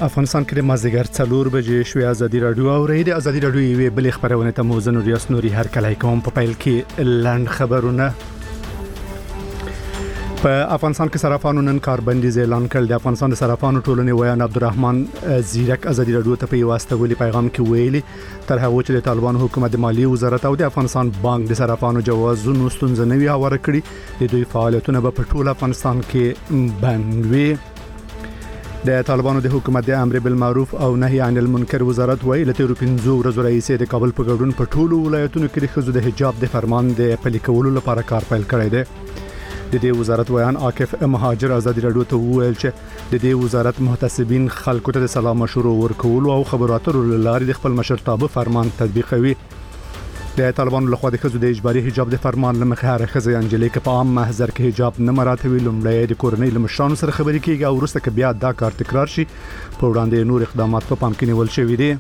افغانستان کې د مازدیګر 4 بجې شوې ازادي رادیو او د ازادي رادیو یوې بلې خبرونه ته موزن ریاست نوري هر کله کوم په پیل کې لاند خبرونه په افغانستان کې صرافانو نن کاربندیز اعلان کړ. د افغانستان د صرافانو ټولنې ویان عبدالرحمن زیرک ازادي رادیو ته په واسطه ولې پیغام کې ویلي تر هغه چې د طالبان حکومت د مالیې وزارت او د افغانستان بانک د صرافانو جوازونو ستونزنوي هواره کړي د دوی فعالیتونه په ټول افغانستان کې بند وي. د طالبانو د حکومت د امر بالمعروف او نهي عن المنکر وزارت ویل ته 15 ورځې رئیس د کابل په ګډون په ټولو ولایتونو کې د خزو د حجاب د فرمان د پلي کولو لپاره کار پیل کړی دی. د دې وزارت ویان عاکف مهاجر ازادي رادیو ته ویل چې د دې وزارت محتسبین خلکو ته د سلام مشورو ورکول او خبرو اترو لارې د خپل مشرتابه فرمان تطبیقوي. د طالبانو لخوا د خزو د اجباري حجاب د فرمان لمخه هر خزې انجلې کې په عام محضر کې حجاب نه مراتبي لومړی د کورنۍ لمشانو سره خبرې کیږي او وروسته کې بیا دا کار تکرار شي په وړاندې نور اقدامات په پام کې نیول شوي دي.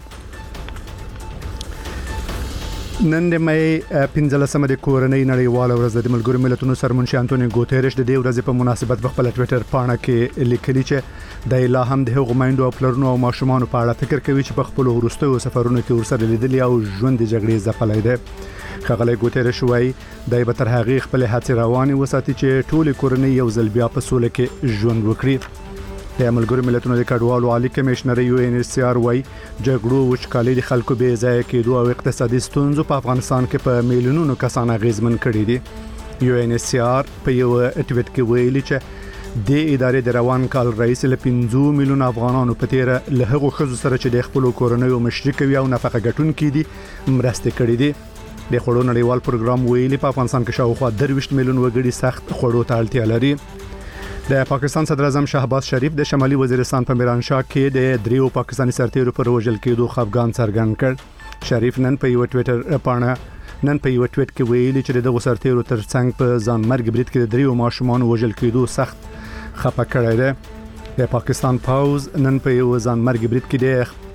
نن د مې 15مه د کورنۍ نړیواله ورځ د ملګرو ملتونو سرمنشي انټونیو ګوتيرش د دې ورځې په مناسبت په خپل ټوئیټر پاڼه کې لیکلي چې د لا هم د هغو مایندو او پلرونو او ماشومان په اړه فکر کوي چې په خپل وروستیو سفرونو کې ورسره لیدلي او ژوند د جګړې ځپلای دی. خغلی ګوتيرش وايي دای به تر هغه خپل هڅې روانې وساتي چې ټول کورنۍ یو ځل بیا په سوله کې ژوند وکړي. د ملګرو ملتونو د کډوالو عالی کمشنر UNHCR وايي جګړو وچکالي د خلکو بې ځای کېدو او اقتصادي ستونزو په افغانستان کې په میلیونونو کسان اغیزمن کړي دي. UNHCR په یو ټویټ کې ویلي چې د ادارې د روان کال رئیس له 15 میلیون افغانانو په تیر له هغو خزو سره چې د خپل کورنۍ مشرک وي او نفقه ګټونکي دي مرسته کړې دي. د خوړو نړیوال پروګرام ویلي په افغانستان کې شاوخوا 23 میلیون وګړي سخت خوړو ته اړتیا لري. د پاکستان صدر اعظم شهباز شریف د شمالي وزیرستان په میرانشاه کې د دریو پاکستاني سرتیرو پر وژل کېدو خفګان څرګند کړ. شریف نن په یو ټویټر پاڼه کې ویلي چې دغه سرتیرو ترڅنګ په ځان مرګ برید کې د دریو ماشومان وژل کېدو سخت خفه کړی دی. د پاکستان پوز نن په یو ځان مرګ برید کې د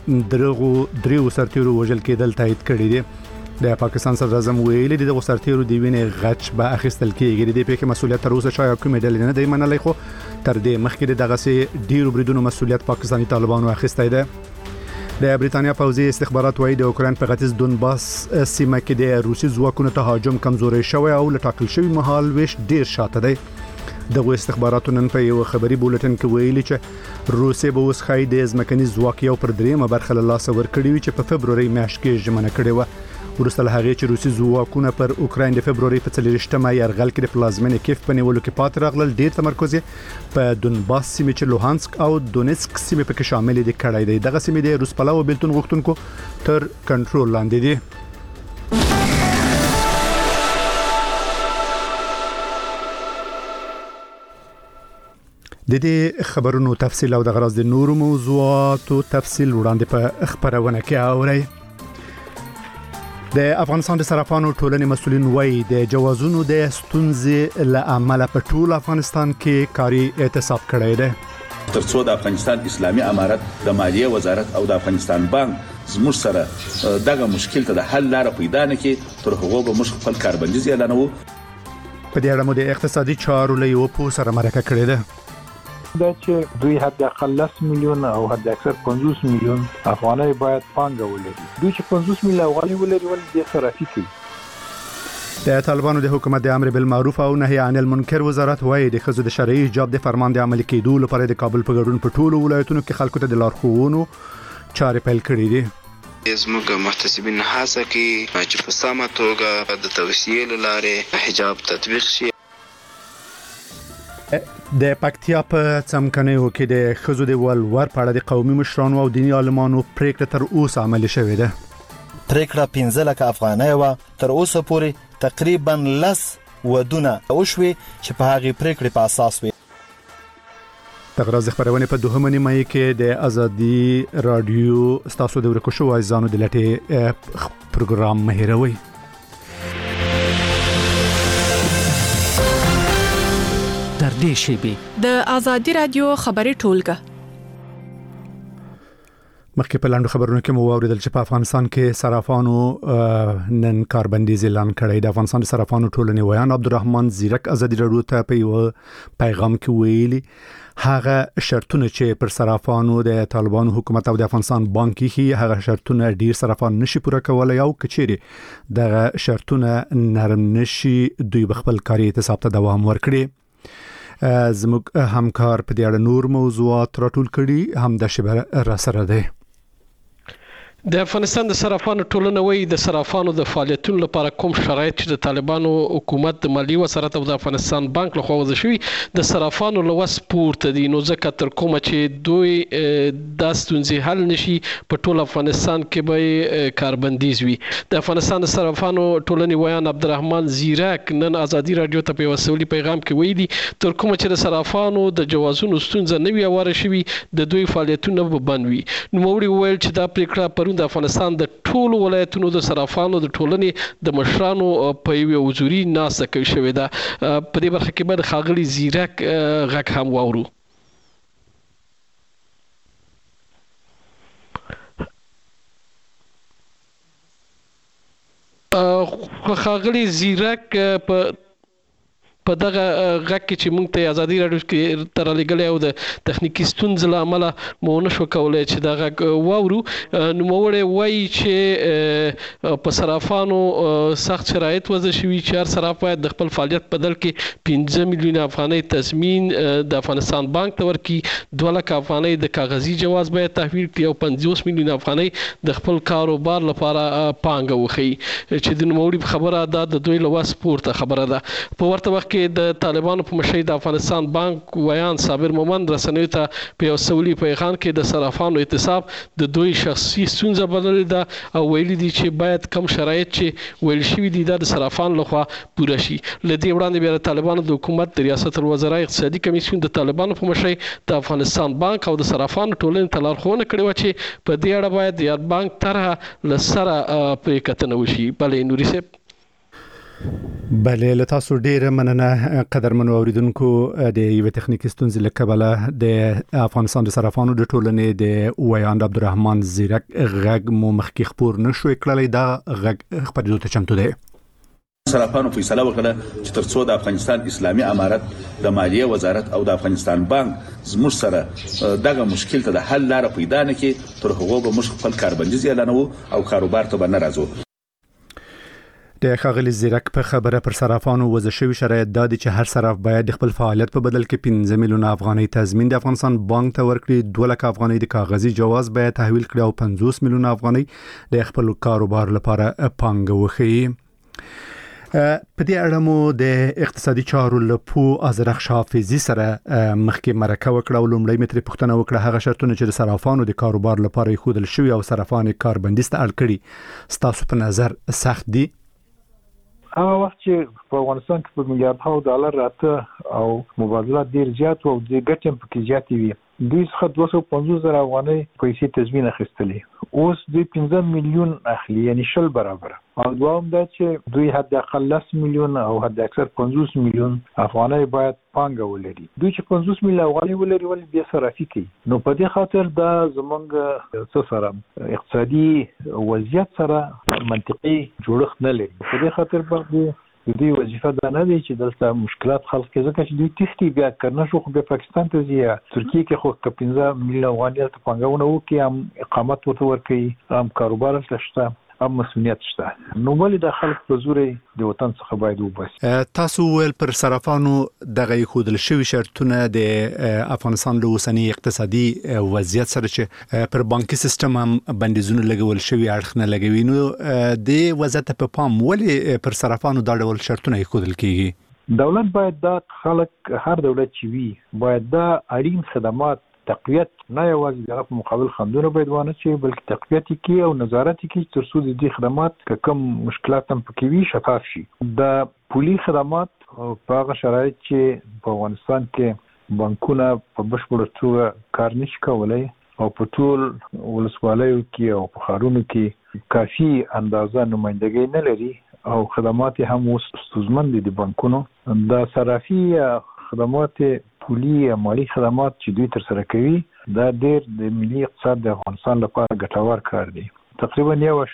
دریو سرتیرو وژل کېدل تایید کړی دی. د پاکستان صدر اعظم ویلي د سرتیرو د وینې غچ به اخیستل کېږي. د دې په مسؤلیت تر اوسه چا کومه ډلې نه دی منلای خو تر دې مخکې دغه سي ډیرو بریدونو مسؤلیت پاکستاني طالبانو اخیستی دی. د بریتانیا پوځي استخبارات وايي د اوکرين په ختیځ دونباس سیمه کې د روسي ځواکونو تهاجم کمزوري شوی او لټاکل شوی مهال ویش ډیر شاته دی. دغه استخباراتو نن په یو خبري بولټن کې ویلي چې روسي به اوس خای د ځمکني ځواک یو پر دریمه برخه له لاسه ورکړي چې په فبرवरी میاشت کې ژمنه کړې و. ورسته له هغه چې روسي ځواکونه پر اوکرين د فبرवरी په 4مه یرغل کې د پلازمینې کیف په نیولو کې پات راغلل. ډیر تمرکز په دونباس سیمه چې لوهانسک او دونیتسک سیمه په کې شامل دي کړای دی. دغه سیمه د روس پلاو بیلتون غوښتونکو تر کنټرول لاندې دي. د دې خبرونو تفصیل او د غراض د نورو موضوعاتو تفصیل وړاندې په خبرونه کې اورئ. د افغانستان د صرافانو ټولنې مسؤلین وایي د جوازونو د ستونزې له امله په ټول افغانستان کې کاري اعتصاب کړی دی. ترڅو د افغانستان اسلامي امارت د مالیې وزارت او د افغانستان بانک زموږ سره دغه مشکل ته د حل لاره پیدا نکړي تر هغه به موږ خپل کاربندیز اعلانوو. په دې اړه مو د اقتصادي چارو له یو پوه سره مرکه کړې ده. دا چې دوی حد اقل 10 میلیون او حد اکثر 50 میلیون افغانۍ باید پانګه ولري. دوی چې 50 میلیون افغانۍ ولري ول د صرافي کوي. د طالبانو د حکومت د امر بالمعروف او نهي عن المنکر وزارت وايي د خزو د شرعي حجاب د فرمان د عملي کېدو لپاره د کابل په ګډون په ټولو ولایتونو کې خلکو ته د لارښوونو چارې پیل کړې دي. زموږ محتسبین هڅه کوي چې په سمه توګه د توصیې لاره حجاب تطبیق شي. د پکتیا په څمکنیو کې د خزو د ولور په اړه د قومي مشرانو او دیني عالمانو پریکړه تر اوسه عملي شوې ده. پریکړه 15 لک افغانۍ و تر اوسه پورې تقریبا 10 ودونه وشوي چې په هغه پریکړې په اساس وي. تغراز خبرونه په 2 مې کې د ازادي رادیو ستاسو د ورکو شو ځانو د لټه پروګرام مهیروي. در دې شیبه د ازادي رادیو خبري ټولګه مخکې په لاندو خبرونو کې مو اوریدل چې په افغانستان کې صرافانو نن کاربندیز اعلان کړی. د افغانستان صرافانو ټولنې ویان عبدالرحمن زیرک ازادي رادیو ته په یو پیغام کې ویلي هغه شرطونه چې پر صرافانو د طالبانو حکومت او د افغانستان بانک کې هغه شرطونه ډیر صرافان نشي پوره کولای او کچيري دغه شرطونه نرم نشي دوی بخپل کاري اعتصاب ته دوام ورکړي زموږ همکار په دې اړه نور موضوعات راټول کړي هم د شبه را سره ده د افغانستان د صرافانو ټولنه وایي د صرافانو د فعالیتونو لپاره کوم شرایط چې د طالبانو حکومت د مالی وزارت او د افغانستان بانک لخوا وضع شوي د صرافانو له وس پورته دي نو ځکه تر کومه چې دوی د ستونزې حل نشي په ټول افغانستان کې به کاربندیز وي د افغانستان د صرافانو ټولنې ویان عبدالرحمن زیرک نن ازادي رادیو ته په وسولي پیغام کې ویلي تر کومه چې د صرافانو د جوازونو ستونزه نه وي اواره شوي د دوی فعالیتونه به بند وي نو موري ویل چې دا پریکړه پرون د افغانستان د ټولو ولایتونو د صرافانو د ټولنې د مشرانو په یو حضوري ناسته کې شوې ده په دې برخه کې به خاغلی زیرک غږ هم واورو خاغلی زیرک په دغه غږ کې چې موږ ته ازادي رادیو کې تر لګلې او د تخنیکی ستونزې له عمله مو نه شو کولای چې دا غږ واورو نو موږ وایي چې په صرافانو سخت شرایط وضع شوي چې هر صراف باید د خپل فعالیت بدل کې 15 میلیون افغانۍ تضمین د افغانستان بانک ته ورکړي 2 لک افغانۍ د کاغذي جواز باید تحویل کړي او 50 میلیون افغانۍ د خپل کاروبار لپاره پانګه وخی چې د نوموړي خبره ده د دوی له وس پورته خبره ده په ورته وخت د طالبانو په مشرۍ د افغانستان بانک ویان صابر مومند رسنیو ته په یو سولي پیغام کې د صرافانو اعتصاب د دوی شخصي ستونزه بللې ده او ویلي دي چې باید کم شرایط چې ویل شوي دي د صرافانو لخوا پوره شي لدې وړاندې بیا د طالبانو د حکومت د ریاست الوزرا اقتصادي کمیسیون د طالبانو په مشرۍ د افغانستان بانک او د صرافانو ټولنې ته لارښوونه کړې و چې په دې اړه باید د یاد بانک طرحه له سره پرې کتنه وشي بلې نوري صاحب بله له تاسو ډیره مننه قدرمنو اوریدونکو د یو تخنیکی ستونزې له کبله د افغانستان د صرافانو د ټولنې د ویاند عبدالرحمن زیرک غږ مو مخکې خبر نشو کړلی دا غږ خبرېدو ته چمتو دی صرافانو فیصله وکړه چې ترڅو د افغانستان اسلامي امارت د مالیه وزارت او د افغانستان بانک زموږ سره دغه مشکل ته د حل لاره پیدا نه کړي تر هغو به موږ خپل کاربندیز اعلانوو او کاروبار ته به نه راځو د خاغلی زیرک په خبره پر صرافانو وضع شوی شرایط دا دي چې هر صراف باید خپل فعالیت په بدل کې 15 میلیون افغانۍ تضمین د افغانستان بانک ته ورکړي 2 لک افغانۍ د کاغذي جواز باید تحویل کړي او 50 میلیون افغانۍ د خپل کاروبار لپاره پانګه وخی په دې اړه مو د اقتصادي چارو لپو ازرخ حافظي سره مخکې مرکه وکړه او لومړی متر پوښتنه وکړه هغه شرطونه چې د صرافانو د کاروبار لپاره خودل شوی او صرافان کاربندیز ته اړ کړي ستاسو په نظر سخت دي هغه وخت چې په افغانستان کې په میلیارډ ډالر راته او مبادلات ډیر زیات او د ګټې په کې زیات وي دوی څخه 250,000 افغانۍ پیسې تضمین اخیستلې اوس دوی 15 میلیون اخلي یعنی شل برابر او دوام دا چې دوی حد اقل 10 میلیون او حد اکثر 50 میلیون افغانۍ باید پانګه ولري دوی چې 50 میلیون افغانۍ ولري ولې بیا صرافي کوي نو په دې خاطر دا زمونږ څه سره اقتصادي وضعیت سره منطقي جوړښت نه لري په دې خاطر باندې دوی وظیفه دا نه دی چې دلته مشکلات خلق کې ځکه چې دوی تختی بیا کرنه شو خو په پاکستان ته ځي ترکیه کې خو 15 میلیون افغانۍ ته پنګونه وکي هم اقامت ورته ورکړي هم کاروبار شته هم مسؤلیت شته نو ولې د خلک په زورې د وطن څخه باید وباسي تاسو ول پر صرافانو دغه خودل شوی شرطونه د افغانستان له اوسنی اقتصادي وضعیت سره چې پر بانکي سیستم هم بندیزونه لګول شوی اړخ نه لګوي نو د وضعیت په پام ولې پر صرافانو دا ډول شرطونه خودل کیږي دولت باید دا خلک هر دولت چې وي باید دا اړین خدمات تقویت نه یوازې د په مقابل خندونه باید وانه چې بلکې تقویت کی او نظارت کی تر څو د دې خدمات کم مشکلات هم پکې وي شفاف شي د پولي خدمات په هغه شرایط چې په افغانستان کې بانکونه په بشپړه توګه کار نشي کولای او په ټول ولسوالیو کې او په ښارونو کې کافي اندازه نمائندګي نه لري او خدمات هم اوس ستونزمن دي د بانکونو د صرافي خدمات پولی مالی خدمات چې دوی تر سره کوي دا ډېر د ملي اقتصاد د افغانستان لپاره ګټور کار دی تقریبا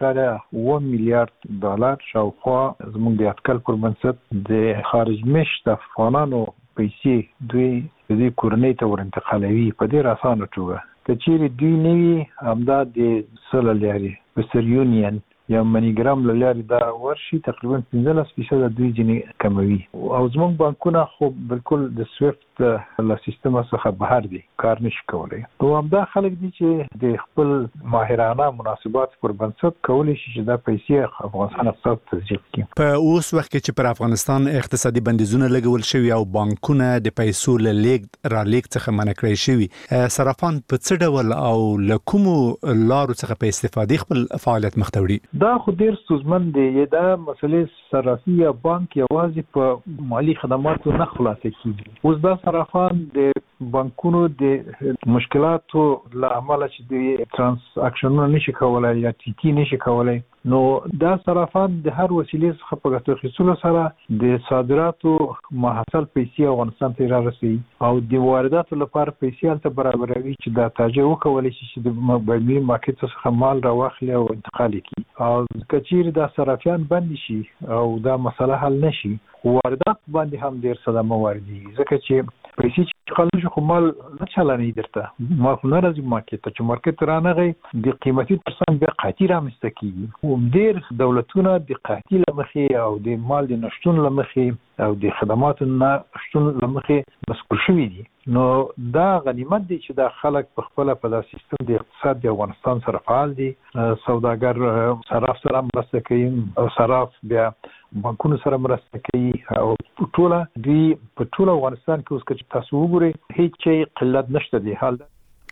1.1 میلیارډ ډالر شاوخوا زموږ د اټکل پر بنسټ د خارج مشت افغانانو پیسې دوی کورنۍ ته ور انتقالوي په ډېر اسانه توګه. کچېرې دوی نوي همدا د سل لاري وستر یونین یا منیګرام لاري دا ورشي تقریبا 15% دوی ځنې کموي او زموږ بانکونه خو بالکل د سویفت له سیستم څخه بهر دي کار نشي کولای. نو همدا خلک دي چې د خپل ماهرانه مناسبات پر بنسټ کولی شي چې دا پیسې افغانستان اقتصاد تسجیل کړي. په اوس وخت کې چې پر افغانستان اقتصادي بندیزونه لګول شوي او بانکونه د پیسو له لیږد را لیږد څخه منع کړی شوي، صرافان په څه ډول او له کومو لارو څخه په استفادې خپل فعالیت مخ ته وړي؟ دا خو ډیر ستونزمن دی. دا مسلې صرافي یا بانک یوازې په مالی خدماتو نه خلاصه کیږي. اوس دا صرافان د بانکونو د مشکلاتو له امله چې د ترانزاکشنونه نشي کولای یا ټي نشي کولای، نو دا صرافان د هر وسیلې څخه په ګټه اخیستلو سره د صادراتو محصول پیسې افغانستان ته رارسوي او د وارداتو لپاره پیسې هلته برابروي چې دا تاجر وکولی شي چې د بینالمللي مارکیټ څخه مال راواخلي او انتقال کړي. او کچېرې دا صرافیان بند شي او دا مسله حل نشي، واردات باندې هم ډېر صدمه واردېږي، ځکه چې پیسې چې خلک خو مال نه چلنی درته ما خو نه راځي مارکیټ ته، چې مارکیټ رانغی د قیمتي ترڅنګ بیا قحطي رامنځته کېږي. ډېر دولتونه د قحطي له مخې او د مال د نشتون له مخې او د خدماتو نه شتون له مخې مسکول شوي دي. نو دا غنیمت دی چې دا خلک په خپله په دا سیستم د اقتصاد د افغانستان سره فعال دي. سوداګر صراف سره مرسته کوي او صراف بیا بانکونو سره مرسته کوي او ټوله دوی په ټول افغانستان کې اوس که تاسو وګورئ هیڅ قلت نشته دی. حال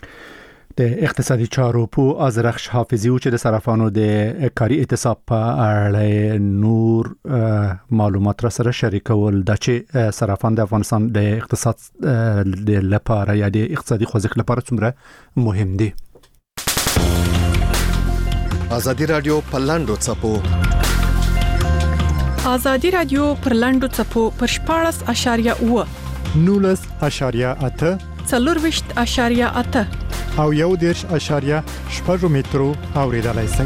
د اقتصادي چارو په ازرخش حافظي او چې د صرافانو د کاري اعتصاب په اړه نور معلومات را سره شریکول د چې صرافان د افغانستان د اقتصاد د لپاره یا د اقتصادي خوځښت لپاره څومره مهم دي. ازادي رادیو په لاندو چپو ازادي رادیو پر لاندو چپو پر 14.8 19.8 4.8 او 1.8 مترو اوریدلای شئ.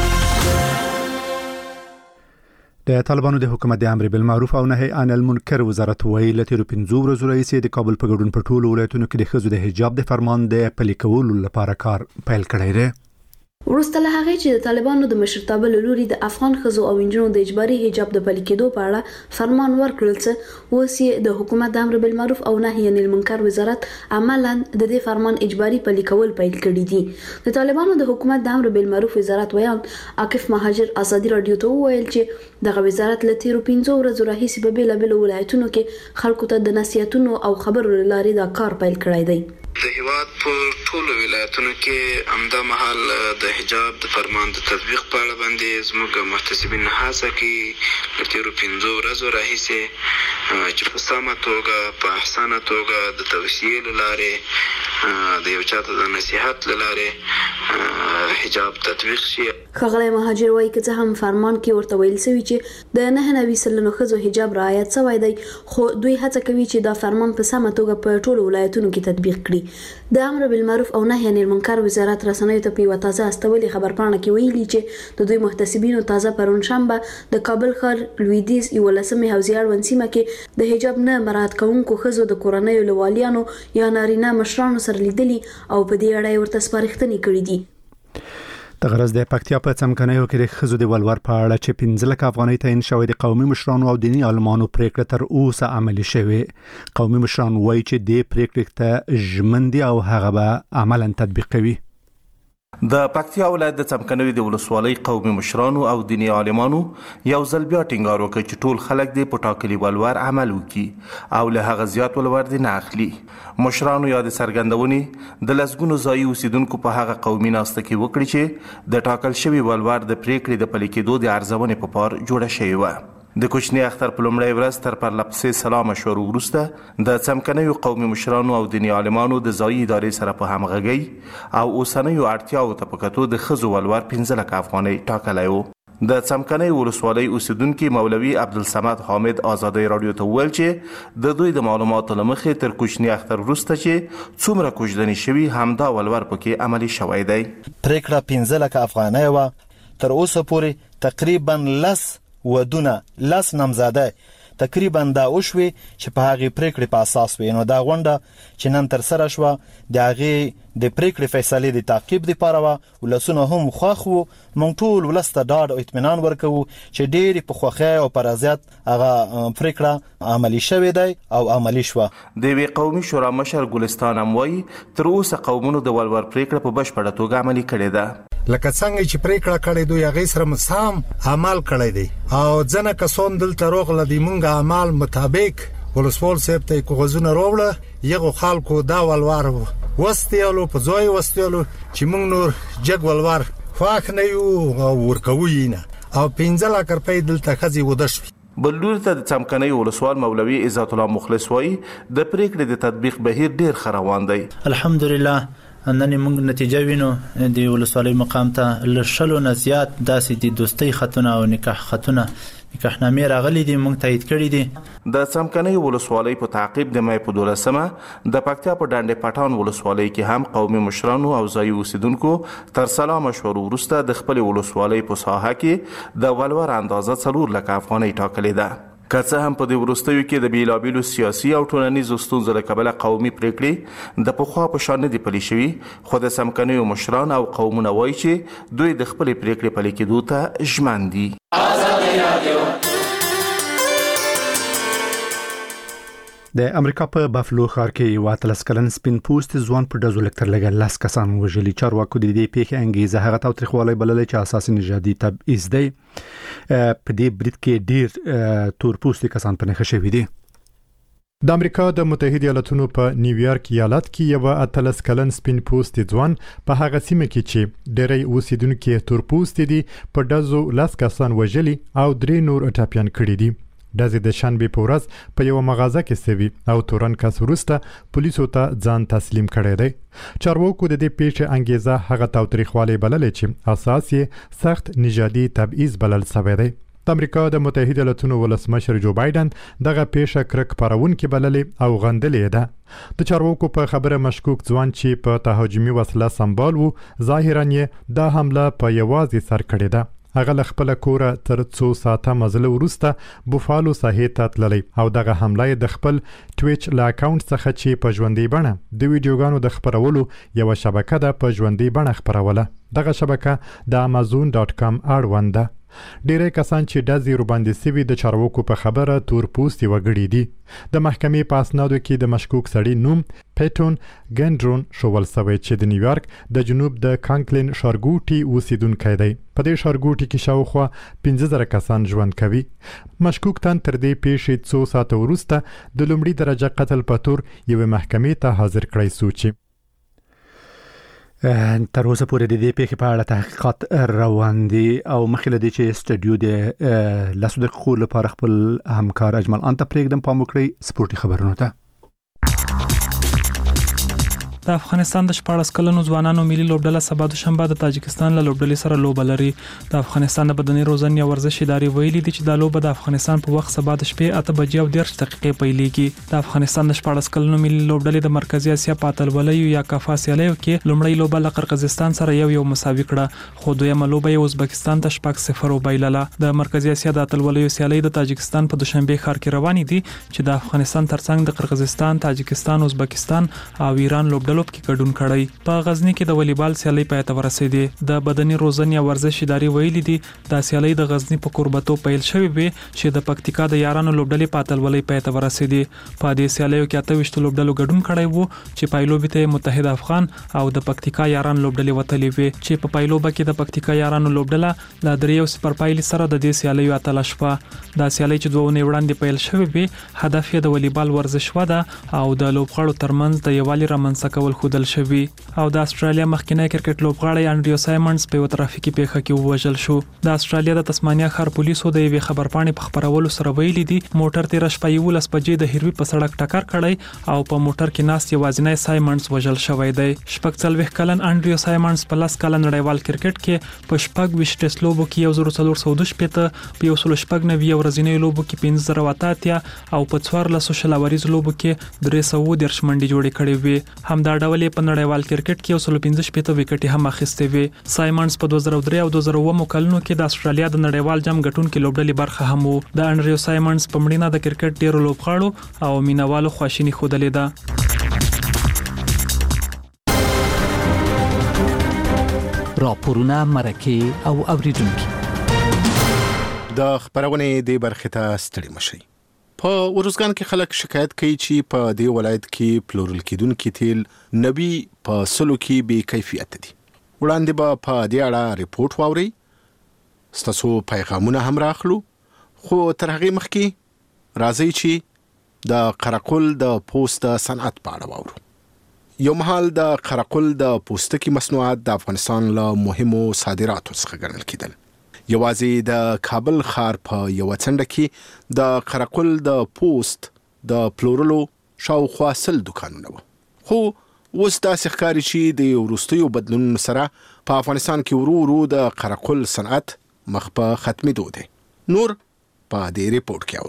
د طالبانو د حکومت د امر بالمعروف او نهي عن المنکر وزارت ویل تیر 15 ورځې رئیس د کابل په ګډون په ټولو ولایتونو کې د ښځو د حجاب د فرمان د پلي کولو لپاره کار پیل کړی دی. وروسته له هغې چې د طالبانو د مشرتابه له لوري د افغان ښځو او نجونو د اجباري حجاب د پلي کېدو په اړه فرمان ورکړل څه اوس یې د حکومت د امر بالمعروف او نهي عن المنکر وزارت عملاً د دې فرمان اجباري پلي کول پیل کړي دي. د طالبانو د حکومت د امر بالمعروف وزارت ویان عاکف مهاجر ازادي رادیو ته وویل چې دغه وزارت له تیرو 15 ورځو راهیسې په بیلابیلو ولایتونو کې خلکو ته د نصیحتونو او خبرو له لارې دا کار پیل کړی دی. د هیواد په ټولو ولایتونو کې همدا مهال د حجاب د فرمان د تطبیق په اړه باندې زموږ محتسبین هڅه کوي له تیرو 15 ورځو راهیسې چې په سمه توګه په احسانه توګه د توصیې له لارې د یو چاته د نصیحت له لارې حجاب تطبیق شي. ښاغلی مهاجر وایي که څه هم فرمان کې ورته ویل شوي چې د 99% ښځو حجاب رعایت شوی دی، خو دوی هڅه کوي چې دا فرمان په سمه توګه په ټولو ولایتونو کې تطبیق کړي. د امر بالمعروف او نهي عن المنکر وزارت رسنیو ته په یوه تازه استولي خبرپاڼه کې ویلي چې د دوی محتسبینو تازه پرون شنبه د کابل ښار لویدیځ 11 حوزې اړوند سیمه کې د حجاب نه مراعات کوونکو ښځو د کورنیو له والیانو یا نارینه مشرانو سره لیدلي او په دې اړه یې ورته سپارښتنې کړې دي. د غرض د پکتیا په څمکنیو کې د ښځو د ولور په اړه چې 15 لک افغانۍ تعین شوی د قومي مشرانو او دیني عالمانو پریکړه تر اوسه عملي شوی. قومي مشران وایي چې د پریکړې ته ژمن دي او هغه به عملاً تطبیق کوي. د پکتیا ولایت د څمکنیو د ولسوالۍ قومي مشرانو او دیني عالمانو یو ځل بیا ټینګار وکړ چې ټول خلک د په ټاکلي ولور عمل وکړي او له هغه زیات ولور دې نه اخلي. مشرانو یا د څرګندونې د لسګونو ځایي اوسیدونکو په هغه قومي ناسته کې وکړي چې د ټاکل شوي ولور د پریکړې د پلي کېدو د ارزونې په پار جوړه شوې وه. د کوچني اختر په لومړۍ ورځ تر پرلپسې سلا مشورو وروسته د څمکنیو قومي مشرانو او دیني عالمانو د ځایي ادارې سره په همغږۍ او اوسنیو اړتیاوو ته په کتو د ښځو ولور 15 لک افغانۍ ټاکلی و. د څمکنیو ولسوالۍ اوسیدونکي مولوي عبدالصمد حامد ازادي رادیو ته وویل چې د دوی د معلوماتو له مخې تر کوچني اختر وروسته چې څومره کوژدنې شوي همدا ولور پکې عملي شوی دی. پریکړه 15 لک افغانۍ وه. تر اوسه پورې تقریبا 10 ودونه 10 نامزاده تقریبا دا وشوي چې په هغه پریکړې په اساس وي. نو دا غونډه چې نن تر سره شو د هغه د پریکړې فیصله د تعقیب لپاره و ولسونه هم خوښ وو. مونږ ټول ولسته ډاډ او اطمینان ورکوو چې ډېری په خوخه او پرازیت هغه پریکړه عملی شوه دی او عملی شوه. د وی قومي شورا مشر ګلستان اموي تر اوسه قومونو د ولور پریکړه په بشپړه توګه عملی کړې ده. لکه څنګه چې پریکړه کړې دوی هغه سره مسام عمل کړی دی او ځنه کسون دلته روغله دی مونږه عمل مطابق ولسوال صاحب ته کاغذونه راوړل یغه خلکو دا ولور وستیالو په ځای وستیالو چې مونږ نور جګ ولور فاخ نه یو ورکوي نه او 15 لک روپۍ دلته خزي ودش. بلور ته د څمکنۍ ولسوال مولوي عزت الله مخلص وای د پریکړې د تطبیق بهیر ډیر خروان دی. الحمدلله نن موږ نتیجه وینو د ولسوالۍ مقام ته لشلو نه زیات داسې د دوستۍ خطونه او نکاح خطونه نکاحنامې راغلي دي موږ تایید کړي دي. د څمکنۍ ولسوالۍ په تعقیب د مې په 12مه د پکتیا په ډانډې پټان ولسوالۍ کې هم قومي مشرانو او ځایي اوسیدونکو تر سلا مشورو وروسته د خپل ولسوالۍ په ساحه کې د ولور اندازه 4 لک افغانۍ ټاکلې ده. که څه هم په دې وروستیو کې د بیلابیلو سیاسي او ټولنیزو ستونزو له کبله قومي پریکړې د پخوا په شان نه دي پلي شوي، خو د څمکنیو مشران او قومونه وایي چې دوی د خپلې پریکړې پلي کېدو ته ژمن دي. د امریکا په بافلو ښار کې یو 13 کلن سپین پوست ځوان په ډزو لکتر لګل لاس کسان وژلي. چارواکو د دې پیښې انګیزه هغه تاوتریخوالی بللې چې اساسي نژادي تبعیض دی. په دې برید کې ډیر تور پوستي کسان په نښه شوي دي. د امریکا د متحده ایالاتونو په نیویارک ایالت کې یو 13 کلن سپین پوست ځوان په هغه سیمه کې چې ډېری اوسیدونکو تور پوستي دي په ډزو لاس کسان وژلي او 3 نور ټاپیان کړي دي. دزې د شنبه په ورځ په یو مغازه کې سوي او تورن کس وروسته پولیسو ته ځان تسلیم کړی دی. چارواکو د دې پیښې انګیزه هغه تاوتریخوالی بللې چې اساس یې سخت نژادي تبعیض بلل شوی دی. د امریکا د متحده ایالاتونو ولسمشر جو بایدن دغه پیښه کرک پرونکې بللې او غندلې ده. د چارواکو په خبره مشکوک ځوان چې په تهاجمي وسله سمبال وو ظاهرا یې دا حمله په یوازې سر کړې ده. هغه خپل کوره تر 2 ساعته مزل وروسته بوفالو ساحې ته تللی او دغه حمله د خپل ټویچ لا اکاونټ څخه چې په ژوندۍ بڼه د ویډیوګانو د خبرولو یو شبکه ده په ژوندۍ بڼه خبروله. دغه شبکه د amazon.com اړوند ده. ډیری کسان چې ډزې ورباندې سوي د چارواکو په خبره تور پوستي وګړي دي. د محکمې په اسنادو کې د مشکوک سړي نوم پیټون ګندرون شوول سوی چې د نیویارک د جنوب د کانکلین ښارګوټي اوسیدونکی دی. په دې ښارګوټي کې شاوخوا 15,000 کسان ژوند کوي. مشکوک تن تر دې پیښې 2 ساعته وروسته د لومړي درجه قتل په تور یوې محکمې ته حاضر کړی سو چې تر اوسه پورې د دې پیښې په اړه تحقیقات روان دي او مخکې له دې چې سټډیو د لاسو دقیقو لپاره خپل همکار اجمل انت پرېږدم پام وکړئ سپورتي خبرونو ته. د افغانستان د 14 کلنو ځوانانو ملي لوبډله سبا د شنبه د تاجکستان له لوبډلې سره لوبه لري. د افغانستان د بدني روزنې او ورزش ادارې ویلي دي چې دا لوبه د افغانستان په وخت سبا د شپې 8:30 پیلېږي. د افغانستان د 14 کلنو ملي لوبډلې د مرکزی اسیا په اتلولیو یا کافا سیالیو کې لومړی لوبه له قرقیزستان سره یو مساوي کړه، خو دویمه لوبه یې ازبکستان ته 6-0 وبایلله. د مرکزی اسیا د اتلولیو سیالۍ د تاجکستان په دوشنبه ښار کې روانې دي چې د افغانستان ترڅنګ د قرقیزستان، تاجکستان، ازبکستان او ایران لوبډلو کې ګډون کړي. په غزنی کې د والیبال سیالۍ پای ته ورسېدې. د بدني روزنې او ورزش ادارې ویلي دي د سیالۍ د غزنی په قربتو پیل شوې وي چې د پکتیکا د یارانو لوبډلې په اتلولۍ پای ته ورسېدې. په دې سیالیو کې 28 لوبډلو ګډون کړی وو چې پایلوبې ته متحد افغان او د پکتیکا یاران لوبډلې وتلې وي چې په پایلوبه کې د پکتیکا یارانو لوبډله له 3-0 پایلې سره د دې سیالیو اتل شوه. دا سیالۍ چې 2 ونې وړاندې پیل شوې وي هدف یې د والیبال ورزش وده او د لوبغاړو ترمنځ د یووالي رامنځته کول خودل شوی. او د استرالیا مخکینی کرکټ لوبغاړی انډریو سایمنز په ترافیکي پیښه کې وژل شو. د استرالیا د تسمانیا ښار پولیسو د یوې خبرپاڼې په خبرولو سره ویلي دي موټر 13:15 بجې د هیروي په سړک ټکر کړی او په موټر کې ناست یوازینی سایمنز وژل شوی دی. 40 کلن انډریو سایمنز په 10 کلن نړیوال کرکټ کې په 26 ټیسټ لوبو کې 1412 په 190 ورځنیو لوبو کې 1580 او په 14 شلوریز لوبو کې 310 منډې جوړې کړې وې. همدا دا ډول په نړیوال کرکټ کې 115 وکټې هم اخیستې وې. سایمنز په 2003 او 2009 کلونو کې د استرالیا د نړیوال جام ګټونکو لوبډلې برخه هم وو. د انډریو سایمنز په مړینه د کرکټ ډیرو لوبغاړو او مینوالو خواشیني ښودلې ده. راپورونه مرکه او اوریدونکو د خبرونه د برخه ته ستړي مشي. په ورزګان کې خلک شکایت کوي چې په دې ولایت کې پلورل کېدونکو تیل نبی په سلو کې بې کیفیت دي. وړاندې به په دې اړه ریپورت واوري. ستاسو پیغامونه هم راخلو، خو تر هغه مخکې راځي چې د قرقل د پوست صنعت په اړه واورو. یو مهال د قرقل د پوستکي مصنوعات د افغانستان له مهمو صادراتو څخه ګڼل کېدل. یوازې د کابل ښار په یو څنډه کې د قرقل د پوست د پلورلو شاوخوا 100 دکانونه وو. خو اوس داسې ښکاري چې د وروستیو بدلونونو سره په افغانستان کې ورو ورو د قرقل صنعت مخ په ختمېدو دی. نور په دې ریپورت کې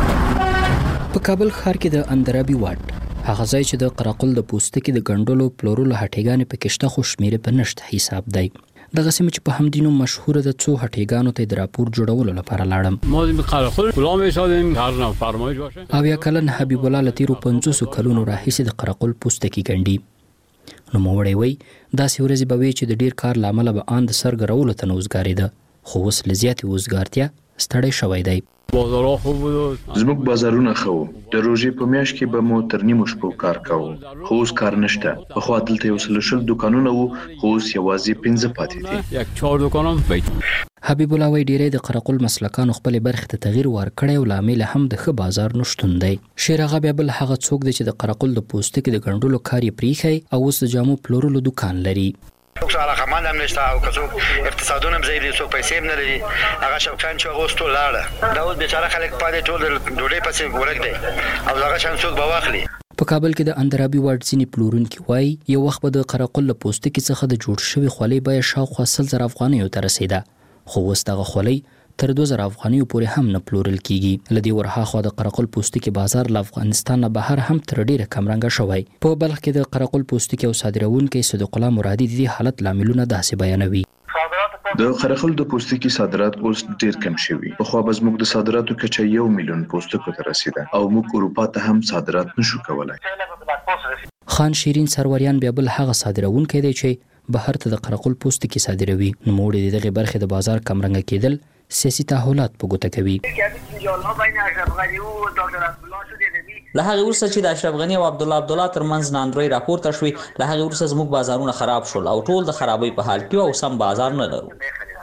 اورو. په کابل ښار کې د اندرابي واټ هغه ځای چې د قرقل د پوستکي د ګنډلو پلورلو هټیګانې په کېشته خو شمیره په نشته حساب دی. دغه سیمه چې په همدینو مشهوره د څو هټیګانو ته د راپور جوړولو لپاره لاړم. ما د قرقل غلام ایستادیم هر نوع فرمایش باشه. او یا کلن حبیب الله لتیرو 500 کلونو راهیسې د قرقل پوستکي ګنډي. نو موړی وای داسې ورځې به وي چې د ډیر کار لامل به ان د سرګرولو ته نوزګاری ده، خو اوس لزیاتې وزګارتیا ستړی شوی دی. بازارها خوب بود. زموږ بازارونه خو د روزي په میاشت کې به مو تر نیمو شپو کار کوو، خو اوس کار نشته. په خوا دلته یو سلشل دکانونه وو، خو اوس یوازې 15 پاتې دي. یک 4 دکانم بیت. حبیب الله وای ډیری د قرقل مسلکانو خپل برخه ته تغییر ورکړی او لامل هم د ښه بازار نشټون دی. شیر هغه بیا بل هغه څوک دی چې د قرقل د پوستکي د ګنډلو کار یې پریخي او اوس د جامو پلورلو دکان لري. څوک علاقه مند هم نشته او څوک اقتصادونه هم ضعیف دي، څوک پیسې هم نه لري. هغه شوقان چې اغوستو لاړه دا اوس بیچاره خلک پاتې ټول ډوډۍ پسې ورک دی او هغه شان څوک به واخلي. په کابل کې د اندرابي واټ ځینې پلورونکي وایي یو وخت به د قرقل له پوستکي څخه د جوړ شوي خولۍ بیه شاوخوا 100,000 افغانیو ته رسیده، خو اوس دغه خولۍ تر 2000 افغانیو پورې هم نه پلورل کیږي. لدی ورهاخوا د قرقل پوستکي بازار له افغانستان نه بهر هم تر ډیره کم رنګه شوی. په بلخ کې د قرقل پوستکي او صادرونکو صدیق الله مرادي د حالت لاملونه داسې بیانوي. د قرقل د پوستکي صادرات اوس ډیر کم شوي. په خو به زموږ د صادراتو کچه 1 میلیون پوستکو ته رسیده او موږ اروپا ته هم صادرات نشو کولای. خان شیرین سروریان بیا بل هغه صادرونکو دی چې بهر ته د قرقل پوستکي صادروي. نو موږ دغه برخه د بازار کمرنګ کېدل سیاسي تحولات په ګوته کوي. له هغه وروسته چې د اشرف غنی او عبد الله ترمنځ ناندروي راپورته شوې، له هغه وروسته زموږ بازارونه خراب شول او ټول د خرابۍ په حال کې او سم بازار نه لرو.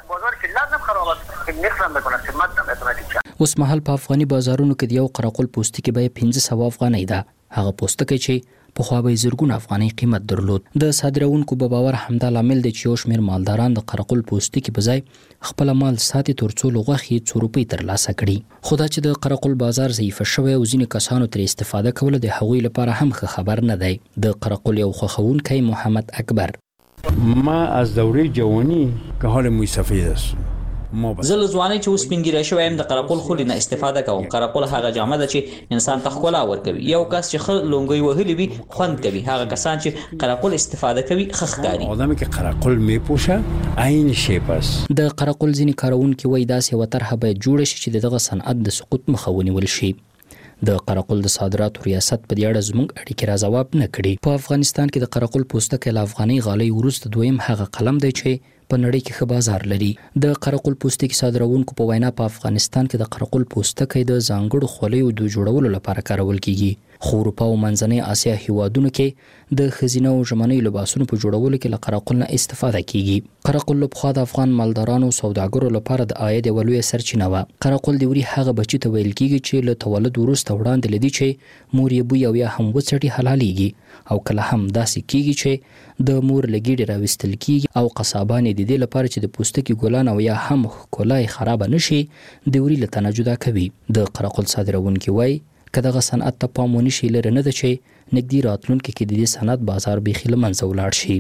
اوس مهال په افغاني بازارونو کې د یو قرقل پوستکي بیه 1500 افغانۍ ده. هغه پوستکی چې په خو به زرګونه افغانۍ قیمت درلود. د صادرونکو په باور همدا لامل دی چې یو شمېر مالداران د قرقل پوستکي په ځای خپل مال ساتي ترڅو لغوخي 2 روپۍ ترلاسه کړي. خو دا چې د قرقل بازار ضعیف شوی او ځینې کسانو تر استفاده کوله د هغوی لپاره هم خبر نه دی. د قرقل یو خوښونکی محمد اکبر: ما از دوره جوانی که حال موی سفید است. زل ځواني چې اوس پنګیره شوی د قرقل خولي نه استفاده کوم. قرقل هغه جامه ده چې انسان ته ښکلا ورکوي. یو کس چې خل لونګي وهلي وي خوند کوي، هغه کسان چې قرقل استفاده کوي خخکاري. آدمی که قرقل میپوشه عین شی پس. د قرقل ځینې کارونکي وای داسې وترحه باید جوړ شي چې دغه صنعت د سقوط مخه ونیول شي. د قرقل د صادراتو ریاست په دې اړه زموږ اړیکې را ځواب نه کړي. په افغانستان کې د قرقل پوستکي له افغاني غالۍ وروسته دویم هغه قلم دی چې په نړۍ کې ښه بازار لري. د قرقل پوستکي صادرونکو په وینا په افغانستان کې د قرقل پوستکي د ځانګړو خولیو د جوړولو لپاره کارول کیږي. خو اروپا او منځنۍ اسیا هیوادونو کې د خزینه او ژمنۍ لباسونو په جوړولو کې له قرقل نه استفاده کیږي. قرقل له پخوا د افغان مالدارانو او سوداګرو لپاره د عاید یوه لویه سرچینه وه. قرقل د وري هغه بچي ته ویل کیږي چې له تولد وروسته وړاندې لدی چې مور یې بوی او یا هم وڅټي حلاليږي، او کله هم داسې کیږي چې د مور لګیډه راوستل کیږي او قصابان د دې لپاره چې د پوستکي ګلان او یا هم کولای خراب نشي د وري له تنجدا کوي. د قرقل صادرونکو وای که دغه صنعت ته پام ونشي لره نه ده چې نږدې راتلونکي کې د دې صنعت بازار بیخي له منځه ولاړ شي.